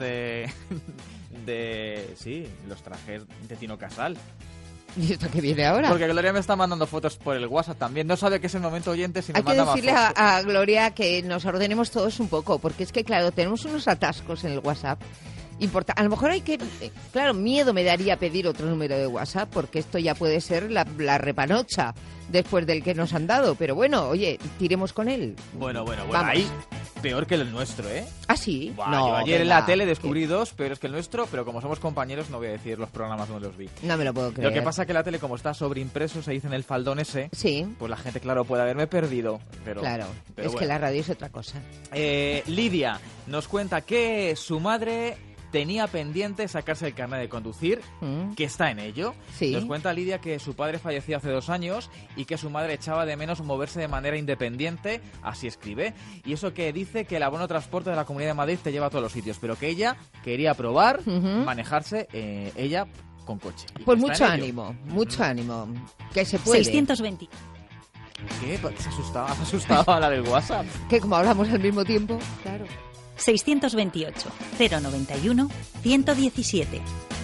sí, los trajes de Tino Casal.
¿Y esto qué viene ahora?
Porque Gloria me está mandando fotos por el WhatsApp también. No sabe que es el momento oyente si me
Hay que
manda más
decirle
fotos.
a Gloria que nos ordenemos todos un poco, porque es que, claro, tenemos unos atascos en el WhatsApp A lo mejor hay que... claro, miedo me daría pedir otro número de WhatsApp, porque esto ya puede ser la repanocha después del que nos han dado. Pero bueno, oye, tiremos con él.
Bueno,
Vamos.
ahí peor que el nuestro, ¿eh?
¿Ah, sí?
Buah,
No,
yo ayer en
venga,
la tele descubrí dos peores que el nuestro, pero como somos compañeros no voy a decir los programas donde los vi.
No me lo puedo creer.
Lo que pasa es que la tele, como está sobreimpreso, se dice en el faldón ese,
sí,
pues la gente, claro, puede haberme perdido. Pero,
claro,
pero
es
bueno.
que la radio es otra cosa.
Lidia nos cuenta que su madre tenía pendiente sacarse el carnet de conducir, que está en ello.
Sí.
Nos cuenta Lidia que su padre falleció hace 2 años y que su madre echaba de menos moverse de manera independiente, así escribe. Y eso que dice que el abono transporte de la Comunidad de Madrid te lleva a todos los sitios, pero que ella quería probar manejarse ella con coche.
Pues mucho ánimo, que se puede.
620.
¿Qué? ¿Por qué se asustaba a la del WhatsApp?
Que como hablamos al mismo tiempo, claro.
628 091 117.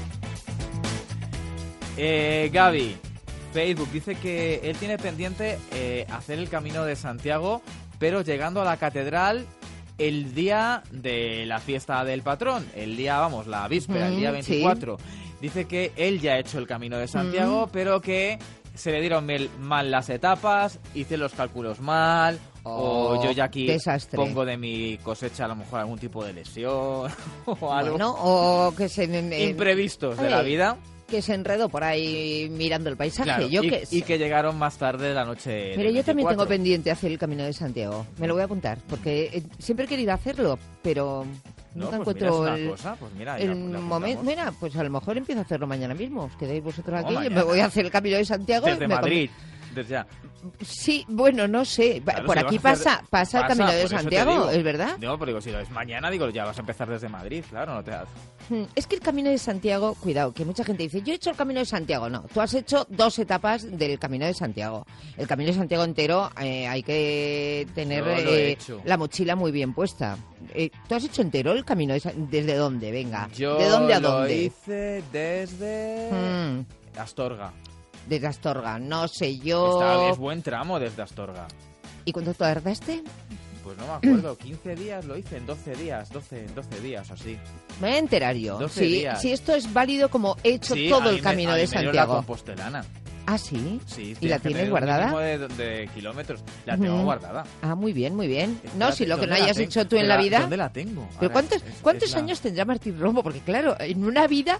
Gaby, Facebook dice que él tiene pendiente hacer el Camino de Santiago, pero llegando a la catedral el día de la fiesta del patrón, la víspera, el día 24. Sí. Dice que él ya ha hecho el Camino de Santiago, pero que se le dieron mal las etapas, hice los cálculos mal, o yo ya aquí
desastre.
Pongo de mi cosecha a lo mejor algún tipo de lesión o algo.
Bueno, o que se...
imprevistos de la vida.
Que se enredó por ahí mirando el paisaje.
Claro, y que llegaron más tarde de la noche.
Pero yo también tengo pendiente hacer el Camino de Santiago. Me lo voy a apuntar, porque siempre he querido hacerlo, pero nunca encuentro el momento. Mira, pues a lo mejor empiezo a hacerlo mañana mismo. Os quedáis vosotros aquí, yo me voy a hacer el Camino de Santiago.
Desde Madrid. Desde ya.
Sí, bueno, no sé. Claro, por aquí pasa el Camino de Santiago, ¿es verdad?
No, pero digo, si lo es mañana, ya vas a empezar desde Madrid, claro, no te das.
Es que el Camino de Santiago, cuidado, que mucha gente dice, yo he hecho el Camino de Santiago. No, tú has hecho 2 etapas del Camino de Santiago. El Camino de Santiago entero hay que tener la mochila muy bien puesta. ¿Tú has hecho entero el Camino de Santiago? ¿Desde dónde? Venga, ¿de dónde a dónde?
Lo hice desde Astorga.
Desde Astorga, no sé yo...
Es buen tramo desde Astorga.
¿Y cuánto tardaste?
Pues no me acuerdo, 15 días lo hice, en 12 días, 12 días, así.
Me voy a enterar yo.
12
sí,
días.
Si esto es válido como he hecho todo el Camino de Santiago.
La compostelana.
¿Ah, sí?
Sí.
¿Y la tienes guardada?
De kilómetros. La tengo guardada.
Ah, muy bien, muy bien. No, si lo que no hayas hecho tú en la vida...
¿Dónde la tengo?
¿Pero cuántos años tendrá Martín Romo? Porque claro, en una vida...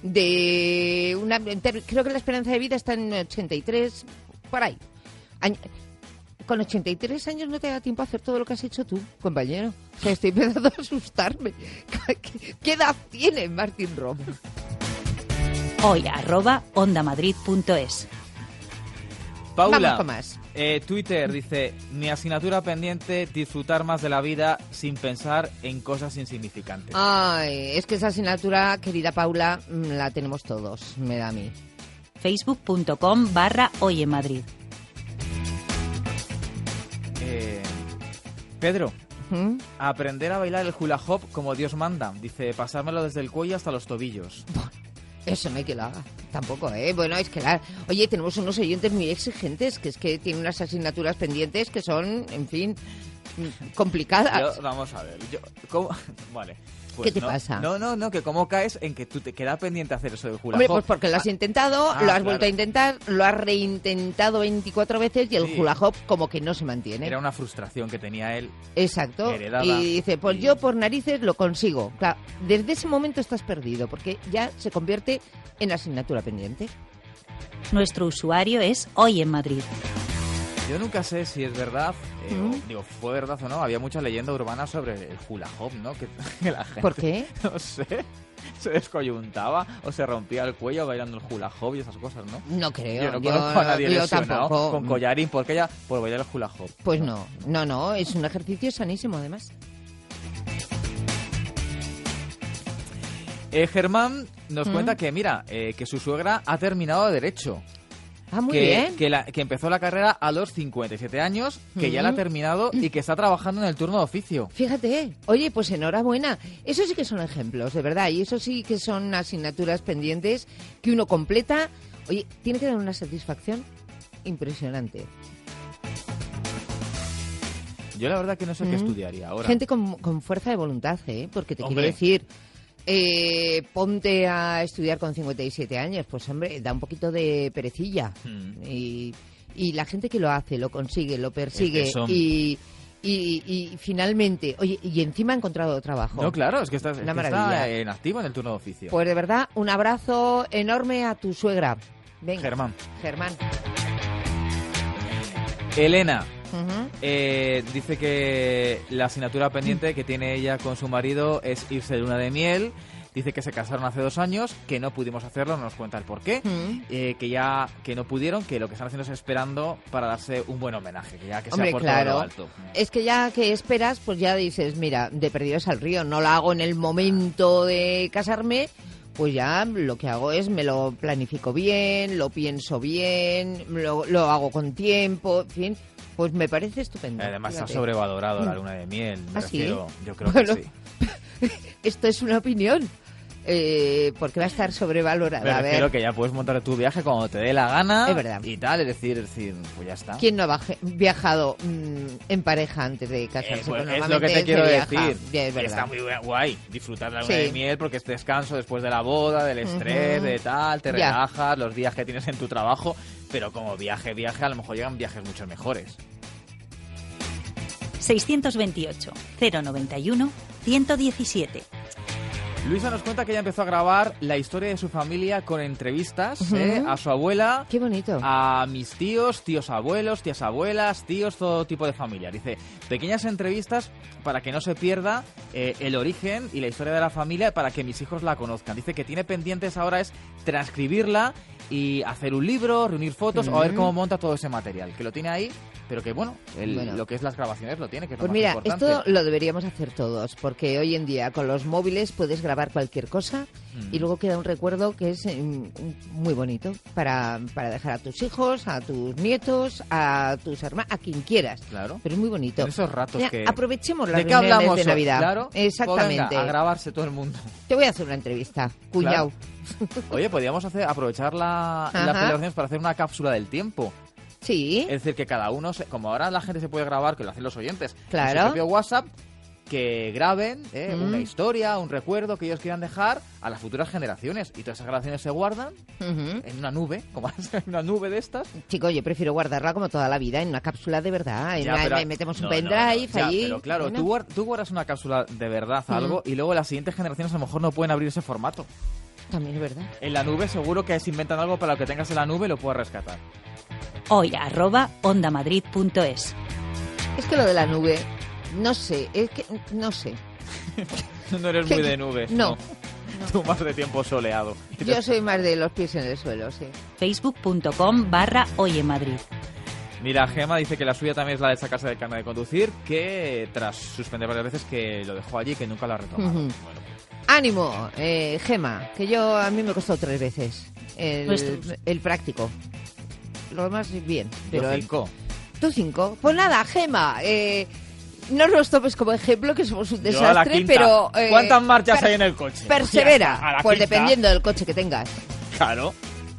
creo que la esperanza de vida está en 83, por ahí. Con 83 años no te da tiempo a hacer todo lo que has hecho tú, compañero. O sea, estoy empezando a asustarme. ¿Qué edad tiene Martín Romo?
Hoy @ondamadrid.es.
Paula,
vamos con más.
Twitter dice, mi asignatura pendiente, disfrutar más de la vida sin pensar en cosas insignificantes.
Ay, es que esa asignatura, querida Paula, la tenemos todos, me da a mí.
Facebook.com/Hoy en Madrid.
Pedro, aprender a bailar el hula hoop como Dios manda. Dice, pasármelo desde el cuello hasta los tobillos.
Eso no hay que lo haga, tampoco, ¿eh? Bueno, es que oye, tenemos unos oyentes muy exigentes, que es que tienen unas asignaturas pendientes que son, en fin, complicadas.
Vamos a ver, vale.
¿Qué
Pues
te pasa?
No, que cómo caes en que tú te queda pendiente hacer eso del hula hoop.
Hombre, pues porque lo has intentado, lo has vuelto a intentar, lo has reintentado 24 veces y el hula hoop como que no se mantiene.
Era una frustración que tenía él.
Exacto.
Heredada.
Y dice, pues yo por narices lo consigo. Claro, desde ese momento estás perdido porque ya se convierte en asignatura pendiente.
Nuestro usuario es Hoy en Madrid.
Yo nunca sé si es verdad, fue verdad o no, había mucha leyenda urbana sobre el hula hoop, ¿no? Que la gente,
¿por qué?
No sé, se descoyuntaba o se rompía el cuello bailando el hula hoop y esas cosas, ¿no?
No creo.
Yo no conozco a nadie lesionado
tampoco.
Con collarín por bailar el hula hoop.
Pues no, es un ejercicio sanísimo además.
Germán nos cuenta que, mira, que su suegra ha terminado Derecho.
Ah, muy bien.
Que empezó la carrera a los 57 años, que ya la ha terminado y que está trabajando en el turno de oficio.
Fíjate, oye, pues enhorabuena. Eso sí que son ejemplos, de verdad, y eso sí que son asignaturas pendientes que uno completa. Oye, tiene que dar una satisfacción impresionante.
Yo la verdad que no sé qué estudiaría ahora.
Gente con fuerza de voluntad, porque te quiero decir... ponte a estudiar con 57 años. Pues hombre, da un poquito de perecilla. Y la gente que lo hace, lo consigue, lo persigue y finalmente, oye, y encima ha encontrado trabajo.
No, claro, es que está en activo en el turno de oficio.
Pues de verdad, un abrazo enorme a tu suegra. Venga. Germán.
Elena dice que la asignatura pendiente que tiene ella con su marido es irse de luna de miel. Dice que se casaron hace 2 años, que no pudimos hacerlo, no nos cuenta el porqué, que no pudieron, que lo que están haciendo es esperando para darse un buen homenaje, que ya que sea por todo lo alto.
Es que ya que esperas, pues ya dices, mira, de perdidos al río, no lo hago en el momento de casarme, pues ya lo que hago es me lo planifico bien, lo pienso bien, lo hago con tiempo, en fin, pues me parece estupendo.
Además
fíjate.
Está sobrevalorado la luna de miel, me refiero,
¿sí?
Yo creo que sí.
Esto es una opinión. Porque va a estar sobrevalorada.
Me refiero que ya puedes montar tu viaje cuando te dé la gana.
Es verdad.
Y tal, es decir, pues ya está.
¿Quién no ha viajado en pareja antes de casarse?
Pues es lo que te quiero decir.
Es
está muy guay disfrutar de la luna de miel porque es descanso después de la boda, del estrés, de tal, te relajas, los días que tienes en tu trabajo, pero como viaje, a lo mejor llegan viajes mucho mejores.
628 091 117.
Luisa nos cuenta que ella empezó a grabar la historia de su familia con entrevistas a su abuela.
¡Qué bonito!
A mis tíos, tíos abuelos, tías abuelas, tíos, todo tipo de familia. Dice, pequeñas entrevistas para que no se pierda el origen y la historia de la familia para que mis hijos la conozcan. Dice que tiene pendientes ahora es transcribirla y hacer un libro, reunir fotos o a ver cómo monta todo ese material. Que lo tiene ahí, pero que bueno, lo que es las grabaciones lo tiene, que es
pues
lo
mira,
más importante.
esto lo deberíamos hacer todos, porque hoy en día con los móviles puedes grabar cualquier cosa y luego queda un recuerdo que es muy bonito para dejar a tus hijos, a tus nietos, a tus hermanos, a quien quieras.
Claro.
Pero es muy bonito.
En esos ratos
mira,
que...
aprovechemos las
¿De qué
reuniones
hablamos
de Navidad.
Claro.
Exactamente.
Pues venga, a grabarse todo el mundo.
Te voy a hacer una entrevista, cuñado.
Claro. Oye, podríamos aprovechar las celebraciones para hacer una cápsula del tiempo.
Sí.
Es decir, que cada uno, como ahora la gente se puede grabar, que lo hacen los oyentes,
claro,
en su propio WhatsApp, que graben una historia, un recuerdo que ellos quieran dejar a las futuras generaciones. Y todas esas grabaciones se guardan en una nube, como en una nube de estas.
Chico, yo prefiero guardarla como toda la vida, en una cápsula de verdad. Metemos un pendrive allí.
Pero claro, bueno. tú guardas una cápsula de verdad, algo, y luego las siguientes generaciones a lo mejor no pueden abrir ese formato.
También es verdad.
En la nube seguro que se inventan algo para lo que tengas en la nube lo puedes rescatar.
Hoy @ondamadrid.es.
Es que lo de la nube, no sé, no sé.
No eres muy de nubes.
No.
Tú más de tiempo soleado.
Yo soy más de los pies en el suelo, sí.
Facebook.com/Hoy en Madrid.
Mira, Gema dice que la suya también es la de sacarse del carnet de conducir, que tras suspender varias veces que lo dejó allí y que nunca lo ha retomado. Bueno.
Ánimo, Gema, que a mí me costó 3 veces el práctico. Lo demás bien. Pero
5.
¿Tú 5? Pues nada, Gema, no nos tomes como ejemplo que somos un desastre,
yo a la quinta.
Pero...
¿Cuántas marchas hay en el coche?
Persevera, pues quinta. Dependiendo del coche que tengas.
Claro.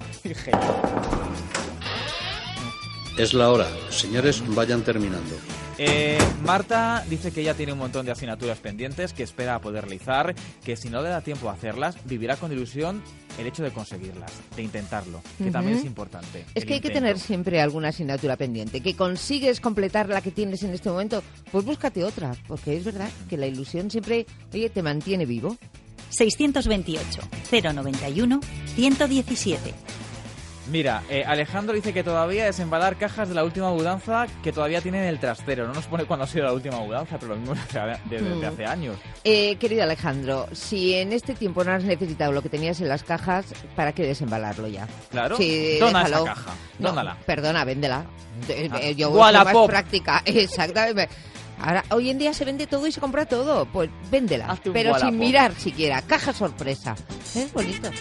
Es la hora. Señores, vayan terminando.
Marta dice que ella tiene un montón de asignaturas pendientes que espera poder realizar, que si no le da tiempo a hacerlas, vivirá con ilusión el hecho de conseguirlas, de intentarlo, que también es importante.
Es que hay que tener siempre alguna asignatura pendiente. Que consigues completar la que tienes en este momento, pues búscate otra, porque es verdad que la ilusión siempre, oye, te mantiene vivo.
628 091 117.
Mira, Alejandro dice que todavía desembalar cajas de la última mudanza que todavía tienen el trastero. No nos pone cuándo ha sido la última mudanza, pero lo mismo desde hace años.
Querido Alejandro, si en este tiempo no has necesitado lo que tenías en las cajas, ¿para qué desembalarlo ya?
Claro,
sí,
dona
déjalo.
esa caja, dónala.
No, perdona, véndela. Yo
soy
más práctica, exactamente. Ahora, hoy en día se vende todo y se compra todo. Pues véndela, pero sin mirar siquiera. Caja sorpresa. Es bonito.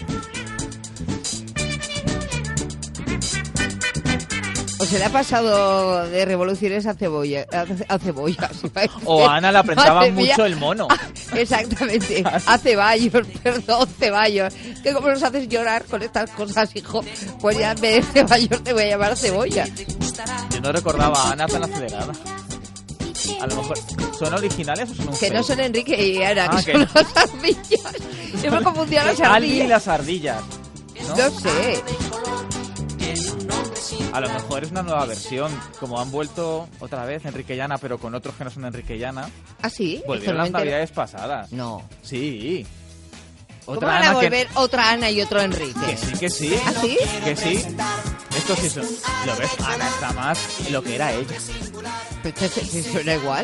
O se le ha pasado de revoluciones a cebollas.
O a Ana le apretaban mucho el mono.
Exactamente. A Ceballos, perdón, Ceballos. Que como nos haces llorar con estas cosas, hijo. Pues ya en vez de Ceballos te voy a llamar Cebolla.
Yo no recordaba a Ana tan acelerada. A lo mejor, ¿son originales o son un
Que
fake?
no son Enrique y Ana, que
son
los ardillos. Yo me confundía las
Alvin y
ardillas.
las ardillas.
No sé.
A lo mejor es una nueva versión, como han vuelto otra vez Enrique y Ana, pero con otros que no son Enrique y Ana.
¿Ah, sí?
Volvieron las navidades pasadas.
No.
Sí.
¿Cómo van a volver otra Ana y otro Enrique?
Que sí.
¿Ah, sí?
Que sí. Esto sí son... ¿Lo ves? Ana está más lo que era ella.
Pues ¿sí suena igual?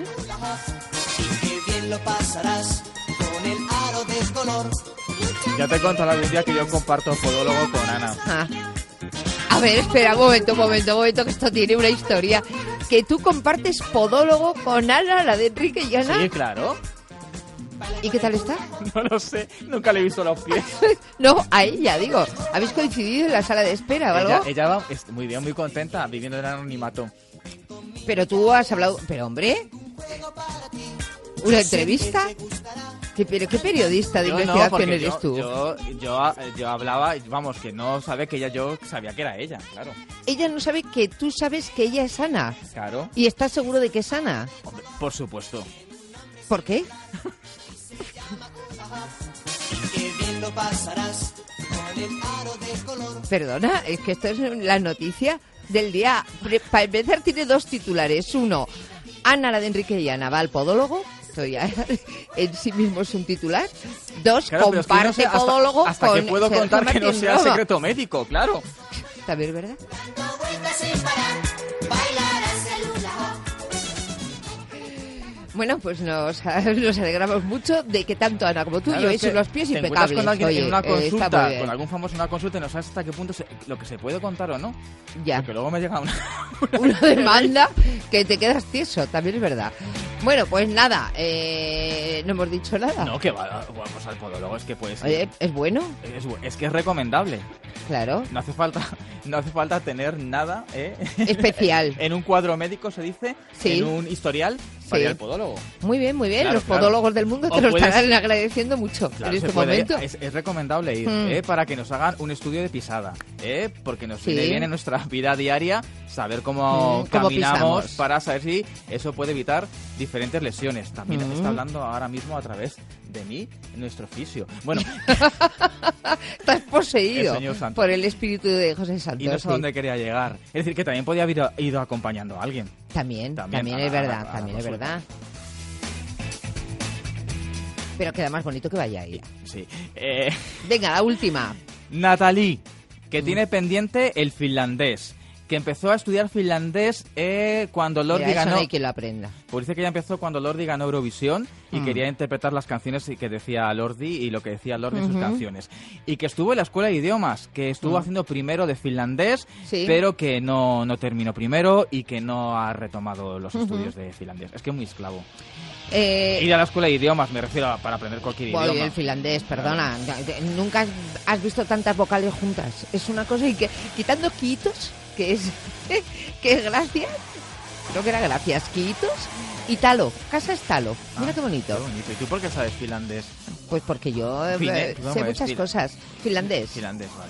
Ya te contaré algún día que yo comparto podólogo con Ana.
Ah. A ver, espera, un momento, que esto tiene una historia. Que tú compartes podólogo con Ana, la de Enrique y Ana.
Sí, claro.
¿Y qué tal está?
No lo sé, nunca le he visto los pies.
No, a ella, digo. ¿Habéis coincidido en la sala de espera o algo?
Ella va muy bien, muy contenta, viviendo en anonimato.
Pero tú has hablado... Pero, hombre... ¿Una entrevista? ¿Pero qué periodista de investigación eres tú?
Yo hablaba, vamos, que no sabe que yo sabía que era ella, claro.
Ella no sabe que tú sabes que ella es Ana.
Claro.
¿Y estás seguro de que es Ana?
Hombre, por supuesto.
¿Por qué? Perdona, es que esto es la noticia del día. Para empezar tiene dos titulares. Uno, Ana, la de Enrique y Ana, va al podólogo. Esto ya en sí mismo es un titular. Dos,
claro,
comparte
es que no sé
podólogo
hasta
con
que puedo
Sergio
contar que no
Martín
sea
Roma.
secreto médico, claro.
También, ¿verdad? Bueno, pues nos alegramos mucho de que tanto Ana como tú
Claro,
llevéis
es que
los pies
te encuentras
impecables.
con alguien
Oye,
en una
está muy
consulta,
bien.
con algún famoso en una consulta y no sabes hasta qué punto lo que se puede contar o no.
Ya.
Porque luego me llega
una demanda que te quedas tieso, también es verdad. Bueno, pues nada, no hemos dicho nada.
No, que vamos al podólogo, es que puede ser.
Oye, ¿es bueno?
Es que es recomendable.
Claro.
No hace falta tener nada
especial.
En un cuadro médico se dice,
sí.
en un historial para ir al podólogo.
Muy bien, muy bien.
Claro,
Los podólogos del mundo te lo estarán agradeciendo mucho
claro,
en este momento.
Es recomendable ir para que nos hagan un estudio de pisada, porque nos viene bien en nuestra vida diaria saber cómo caminamos
pisamos.
para saber si eso puede evitar diferentes lesiones. También está hablando ahora mismo a través de mí, nuestro fisio. Bueno,
estás poseído
el
por el espíritu de José Santos.
Y no sé a dónde quería llegar. Es decir, que también podía haber ido acompañando a alguien.
También es verdad, también es verdad. Pero queda más bonito que vaya ahí.
Sí.
Venga, la última.
Natalie, que tiene pendiente el finlandés. Que empezó a estudiar finlandés cuando Lordi ganó...
no hay quien lo aprenda.
Pues dice que ella empezó cuando Lordi ganó Eurovisión y quería interpretar las canciones que decía Lordi y lo que decía Lordi en sus canciones. Y que estuvo en la escuela de idiomas, que estuvo haciendo primero de finlandés, pero que no terminó primero y que no ha retomado los estudios de finlandés. Es que es muy esclavo. Ir a la escuela de idiomas, me refiero para aprender cualquier idioma.
El finlandés, perdona. Nunca has visto tantas vocales juntas. Es una cosa y que quitando quitos, que es gracias, creo que era gracias, quitos y talo, casa es talo. Mira qué bonito.
Qué bonito. ¿Y tú por qué sabes finlandés?
Pues porque yo sé muchas cosas. Finlandés.
Finlandés, vale.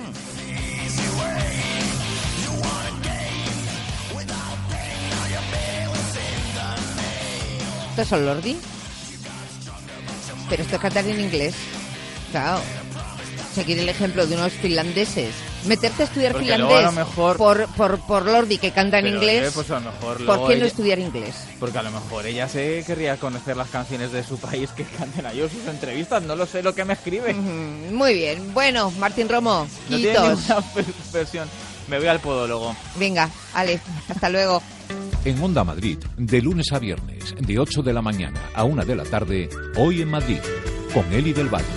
¿Esto es Lordi? Pero esto es cantar en inglés. Claro. Seguir el ejemplo de unos finlandeses. Meterte a estudiar
porque
finlandés
a lo mejor...
por Lordi que canta en inglés.
Pues a lo mejor
¿Por qué no
ella...
estudiar inglés?
Porque a lo mejor ella querría conocer las canciones de su país que canten a ellos sus entrevistas. No lo sé lo que me escribe.
Muy bien. Bueno, Martín Romo,
no
quitos.
tiene ninguna versión. Me voy al podólogo.
Venga, Ale, hasta luego.
En Onda Madrid, de lunes a viernes, de 8 de la mañana a 1 de la tarde, Hoy en Madrid, con Eli del Valle.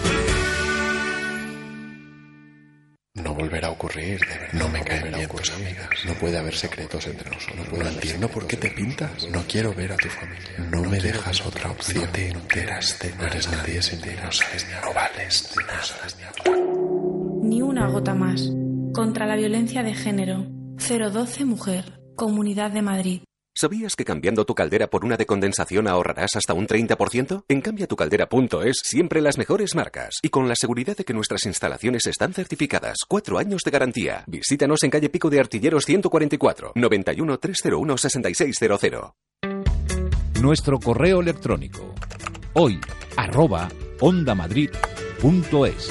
No volverá a ocurrir, de verdad. No me caen bien tus amigas. No puede haber secretos entre nosotros. No entiendo por qué te pintas. No quiero ver a tu familia. No me dejas otra opción. No te enteras de no eres nadie sin ti. No sabes ni no vales ni nada.
Ni una gota más. Contra la violencia de género. 012 Mujer. Comunidad de Madrid.
¿Sabías que cambiando tu caldera por una de condensación ahorrarás hasta un 30%? En cambiatucaldera.es siempre las mejores marcas y con la seguridad de que nuestras instalaciones están certificadas. 4 años de garantía. Visítanos en calle Pico de Artilleros 144, 91 301 6600.
Nuestro correo electrónico hoy@ondamadrid.es. ondamadeira.es.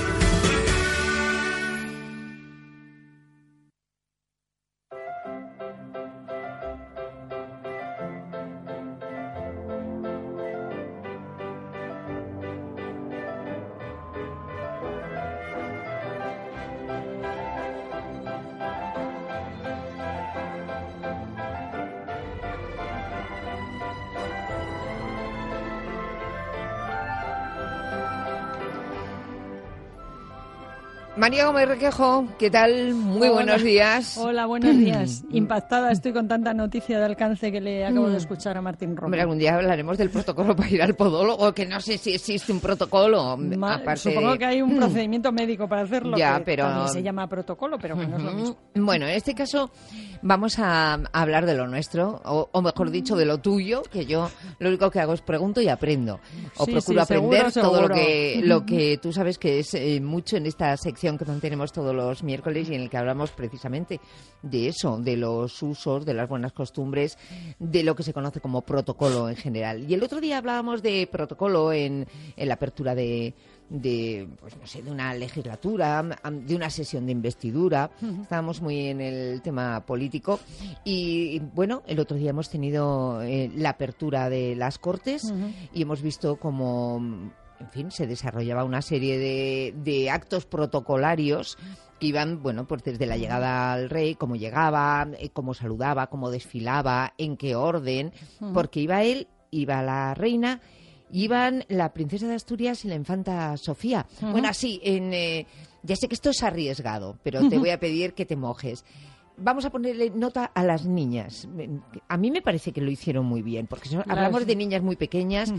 María Gómez Requejo, ¿qué tal? Muy buenos días.
Hola, buenos días. Impactada estoy con tanta noticia de alcance que le acabo de escuchar a Martín Romo.
Hombre, algún día hablaremos del protocolo para ir al podólogo, que no sé si existe un protocolo.
Supongo que hay un procedimiento médico para hacerlo,
ya,
que
pero
también se llama protocolo, pero que no es lo mismo.
Bueno, en este caso vamos a hablar de lo nuestro, o mejor dicho, de lo tuyo, que yo lo único que hago es pregunto y aprendo. O
Sí,
procuro
sí,
aprender
seguro,
todo
seguro.
lo que tú sabes que es mucho en esta sección que mantenemos todos los miércoles y en el que hablamos precisamente de eso, de los usos, de las buenas costumbres, de lo que se conoce como protocolo en general. Y el otro día hablábamos de protocolo en la apertura de pues no sé, de una legislatura, de una sesión de investidura. Estábamos muy en el tema político y bueno, el otro día hemos tenido la apertura de las Cortes y hemos visto cómo, en fin, se desarrollaba una serie de actos protocolarios que iban, bueno, pues desde la llegada al rey, cómo llegaba, cómo saludaba, cómo desfilaba, en qué orden, porque iba él, iba la reina, iban la princesa de Asturias y la infanta Sofía. Bueno, así, ya sé que esto es arriesgado, pero te voy a pedir que te mojes. Vamos a ponerle nota a las niñas. A mí me parece que lo hicieron muy bien, porque hablamos de niñas muy pequeñas.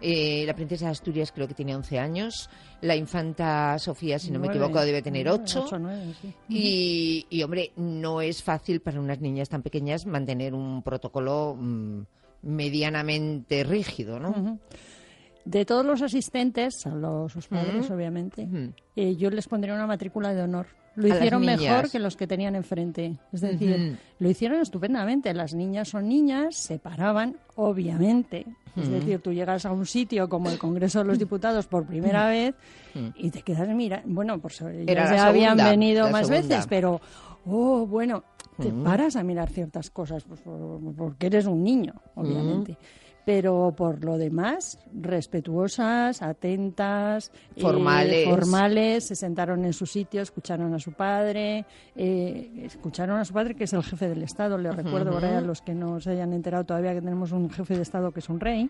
La princesa de Asturias creo que tiene 11 años. La infanta Sofía, si no me equivoco, debe tener 8.
9, sí.
Y, hombre, no es fácil para unas niñas tan pequeñas mantener un protocolo medianamente rígido, ¿no?
De todos los asistentes, a sus padres, obviamente, yo les pondría una matrícula de honor. Lo hicieron mejor que los que tenían enfrente. Es decir, lo hicieron estupendamente. Las niñas son niñas, se paraban, obviamente. Es decir, tú llegas a un sitio como el Congreso de los Diputados por primera vez y te quedas mirando. Bueno, pues ya habían venido más veces, pero, bueno, te paras a mirar ciertas cosas pues, porque eres un niño, obviamente. Pero por lo demás, respetuosas, atentas, formales, se sentaron en su sitio, escucharon a su padre, que es el jefe del Estado, les recuerdo por ahí a los que no se hayan enterado todavía que tenemos un jefe de Estado que es un rey.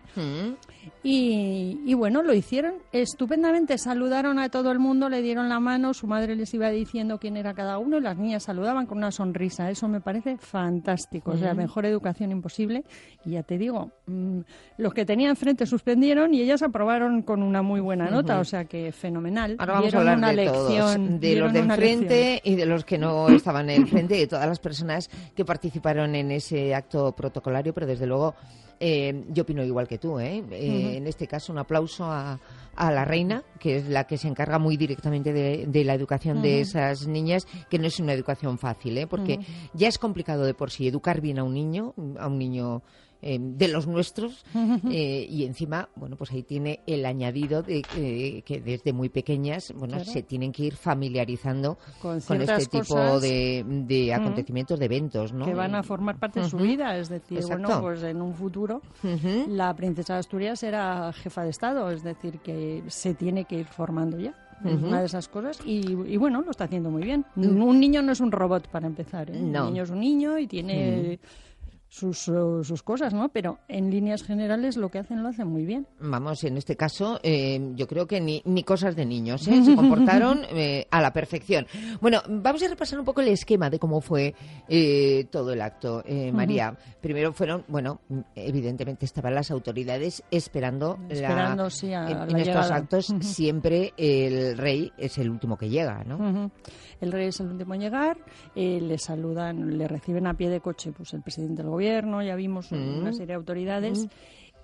Y bueno, lo hicieron estupendamente, saludaron a todo el mundo, le dieron la mano, su madre les iba diciendo quién era cada uno y las niñas saludaban con una sonrisa. Eso me parece fantástico, o sea, mejor educación imposible. Y ya te digo, los que tenía enfrente suspendieron y ellas aprobaron con una muy buena nota, o sea que fenomenal.
Ahora vamos a hablar de todos, de los de enfrente y de los que no estaban en el frente, y de todas las personas que participaron en ese acto protocolario, pero desde luego yo opino igual que tú. En este caso un aplauso a la reina, que es la que se encarga muy directamente de la educación de esas niñas, que no es una educación fácil, porque ya es complicado de por sí educar bien a un niño de los nuestros, y encima, bueno, pues ahí tiene el añadido de que desde muy pequeñas, bueno, claro, se tienen que ir familiarizando con este tipo de acontecimientos, de eventos, ¿no?
Que van a formar parte de su vida, es decir,
exacto,
bueno, pues en un futuro la princesa de Asturias era jefa de Estado, es decir, que se tiene que ir formando ya. Una de esas cosas y bueno, lo está haciendo muy bien. Un niño no es un robot, para empezar, ¿eh?
No.
Un niño es un niño y tiene sus cosas, ¿no? Pero en líneas generales lo que hacen lo hacen muy bien.
Vamos, en este caso yo creo que ni cosas de niños, ¿eh? Se comportaron a la perfección. Bueno, vamos a repasar un poco el esquema de cómo fue todo el acto, María. Primero fueron, bueno, evidentemente estaban las autoridades esperando
sí, a la
en estos
llegada.
actos siempre el rey es el último que llega, ¿no?
El rey es el último en llegar, le saludan, le reciben a pie de coche pues el presidente del gobierno, ya vimos una serie de autoridades.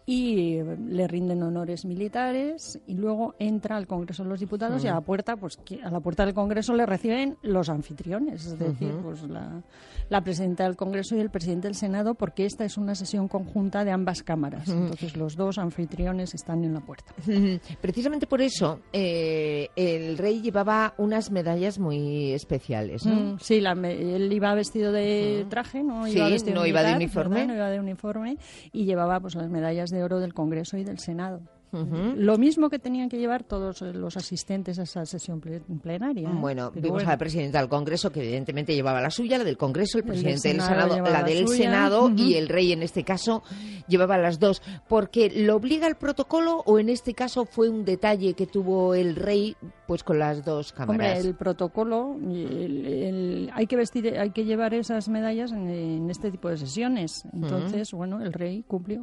y le rinden honores militares y luego entra al Congreso de los Diputados y a la puerta del Congreso le reciben los anfitriones, es decir, pues la presidenta del Congreso y el presidente del Senado, porque esta es una sesión conjunta de ambas cámaras. Entonces los dos anfitriones están en la puerta.
Precisamente por eso el rey llevaba unas medallas muy especiales, ¿no?
Sí, él iba vestido de traje, no iba vestido
no
militar,
iba de uniforme.
¿verdad? No iba de uniforme y llevaba pues las medallas de oro del Congreso y del Senado. Lo mismo que tenían que llevar todos los asistentes a esa sesión plenaria.
Bueno, vimos a la presidenta del Congreso, que evidentemente llevaba la suya, la del Congreso, el presidente del Senado, la del Senado, y el rey en este caso llevaba las dos. ¿Porque lo obliga el protocolo o en este caso fue un detalle que tuvo el rey pues con las dos cámaras?
Hombre, el protocolo, hay que llevar esas medallas en este tipo de sesiones. Entonces, bueno, el rey cumplió.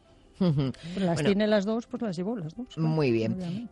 Tiene las dos, pues las llevó las dos.
Muy bien.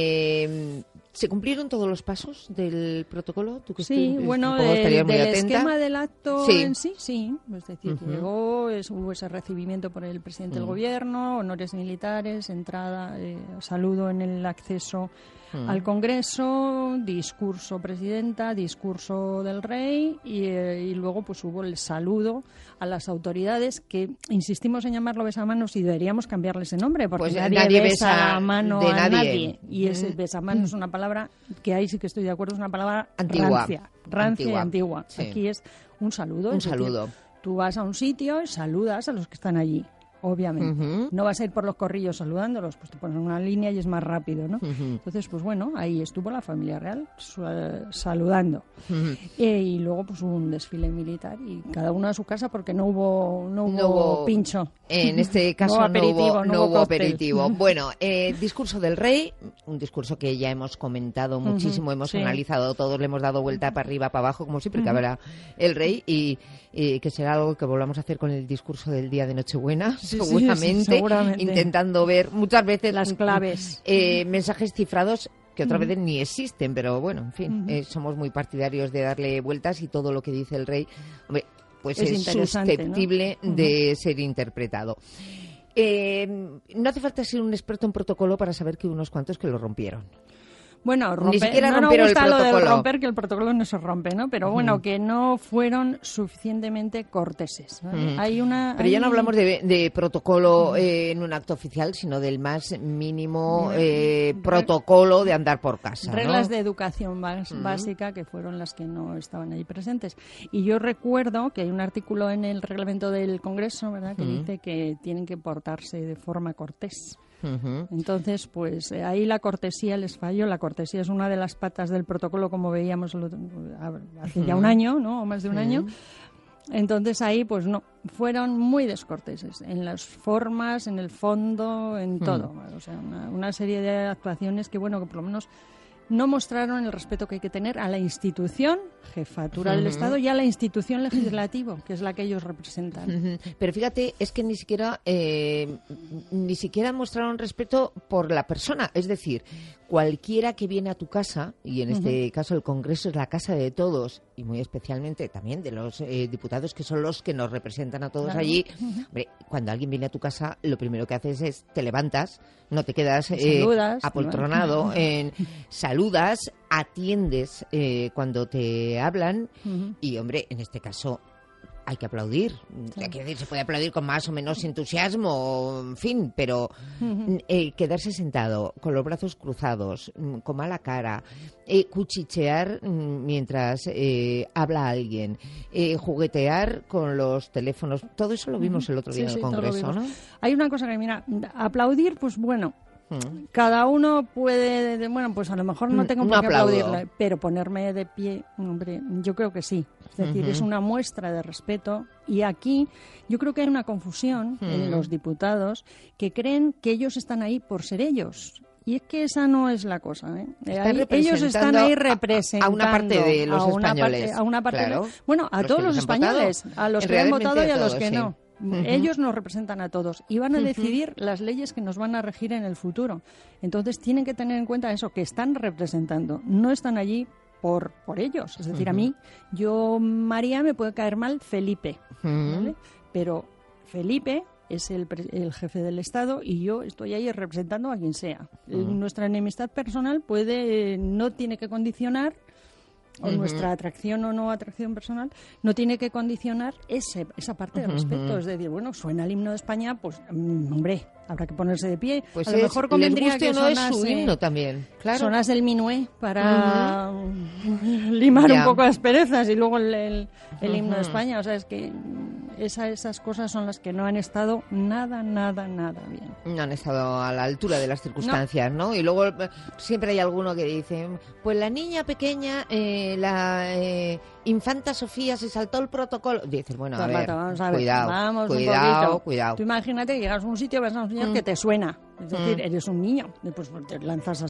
¿Se cumplieron todos los pasos del protocolo? ¿Tú que
sí, bueno, del esquema del acto en sí. Es decir, hubo ese recibimiento por el presidente del gobierno, honores militares, entrada, saludo en el acceso al Congreso, discurso presidenta, discurso del rey y luego pues hubo el saludo a las autoridades, que insistimos en llamarlo besamanos y deberíamos cambiarle ese nombre, porque
pues
nadie besa a mano a nadie. Y ese besamanos es una palabra que ahí sí que estoy de acuerdo, es una palabra rancia y antigua. Sí. Aquí es un saludo.
Un saludo.
Tú vas a un sitio y saludas a los que están allí. Obviamente. No vas a ir por los corrillos saludándolos, pues te pones una línea y es más rápido, ¿no? Entonces, pues bueno, ahí estuvo la familia real saludando. Y luego pues hubo un desfile militar y cada uno a su casa porque no hubo pincho.
En este caso no hubo aperitivo. Bueno, discurso del rey, un discurso que ya hemos comentado muchísimo, hemos analizado todos, le hemos dado vuelta para arriba, para abajo, como siempre que habrá el rey y que será algo que volvamos a hacer con el discurso del día de Nochebuena. Seguramente, intentando ver muchas veces
las claves,
mensajes cifrados que otras veces ni existen, pero bueno, en fin, somos muy partidarios de darle vueltas y todo lo que dice el rey, hombre, pues es susceptible, ¿no?, de ser interpretado. No hace falta ser un experto en protocolo para saber que hubo unos cuantos que lo rompieron.
Bueno,
ni siquiera
no
rompieron
nos gusta
el
lo
protocolo.
de romper, que el protocolo no se rompe, ¿no? Pero bueno, que no fueron suficientemente corteses. ¿Vale?
Pero ya no hablamos de protocolo en un acto oficial, sino del más mínimo protocolo de andar por casa, ¿no?
Reglas de educación básica que fueron las que no estaban ahí presentes. Y yo recuerdo que hay un artículo en el reglamento del Congreso, ¿verdad?, que dice que tienen que portarse de forma cortés. Entonces, pues ahí la cortesía les falló. La cortesía es una de las patas del protocolo, como veíamos hace ya un año, ¿no?, o más de un año. Entonces ahí, pues no, fueron muy descorteses en las formas, en el fondo, en todo. O sea, una serie de actuaciones que, bueno, que por lo menos no mostraron el respeto que hay que tener a la institución, jefatura del Estado, y a la institución legislativa, que es la que ellos representan.
Pero fíjate, es que ni siquiera mostraron respeto por la persona. Es decir, cualquiera que viene a tu casa, y en este caso el Congreso es la casa de todos, y muy especialmente también de los diputados, que son los que nos representan a todos allí. Hombre, cuando alguien viene a tu casa, lo primero que haces es te levantas, no te quedas apoltronado, saludas, atiendes cuando te hablan y, hombre, en este caso hay que aplaudir. Quiero decir, se puede aplaudir con más o menos entusiasmo, en fin, pero quedarse sentado con los brazos cruzados, con mala cara, cuchichear mientras habla alguien, juguetear con los teléfonos, todo eso lo vimos el otro día en el Congreso, ¿no?
Hay una cosa que, mira, aplaudir, pues bueno, cada uno puede, bueno, pues a lo mejor no tengo por qué aplaudirle, pero ponerme de pie, hombre, yo creo que sí. Es decir, es una muestra de respeto. Y aquí yo creo que hay una confusión en los diputados que creen que ellos están ahí por ser ellos. Y es que esa no es la cosa, ¿eh? Ellos están ahí representando
a una parte de los españoles.
Bueno, a todos los españoles, a los que han votado y a los que no. Ellos nos representan a todos y van a decidir las leyes que nos van a regir en el futuro. Entonces tienen que tener en cuenta eso, que están representando, no están allí por ellos. Es decir, a mí, María, me puede caer mal Felipe, ¿vale? Pero Felipe es el jefe del Estado y yo estoy ahí representando a quien sea. Nuestra enemistad personal no tiene que condicionar, o nuestra atracción o no atracción personal, no tiene que condicionar esa parte de respeto. Es decir, bueno, suena el himno de España, pues, hombre, habrá que ponerse de pie.
Pues
a lo mejor convendría que
no es su himno también, claro.
Sonas del minué para limar un poco las perezas y luego el himno de España. O sea, es que esas cosas son las que no han estado nada bien.
No han estado a la altura de las circunstancias, ¿no? Y luego siempre hay alguno que dice, pues la niña pequeña, la infanta Sofía se saltó el protocolo. Dices, bueno, a ver, cuidado.
Tú imagínate que llegas a un sitio, vas a un señor que te suena. Es decir, eres un niño. Pues te lanzas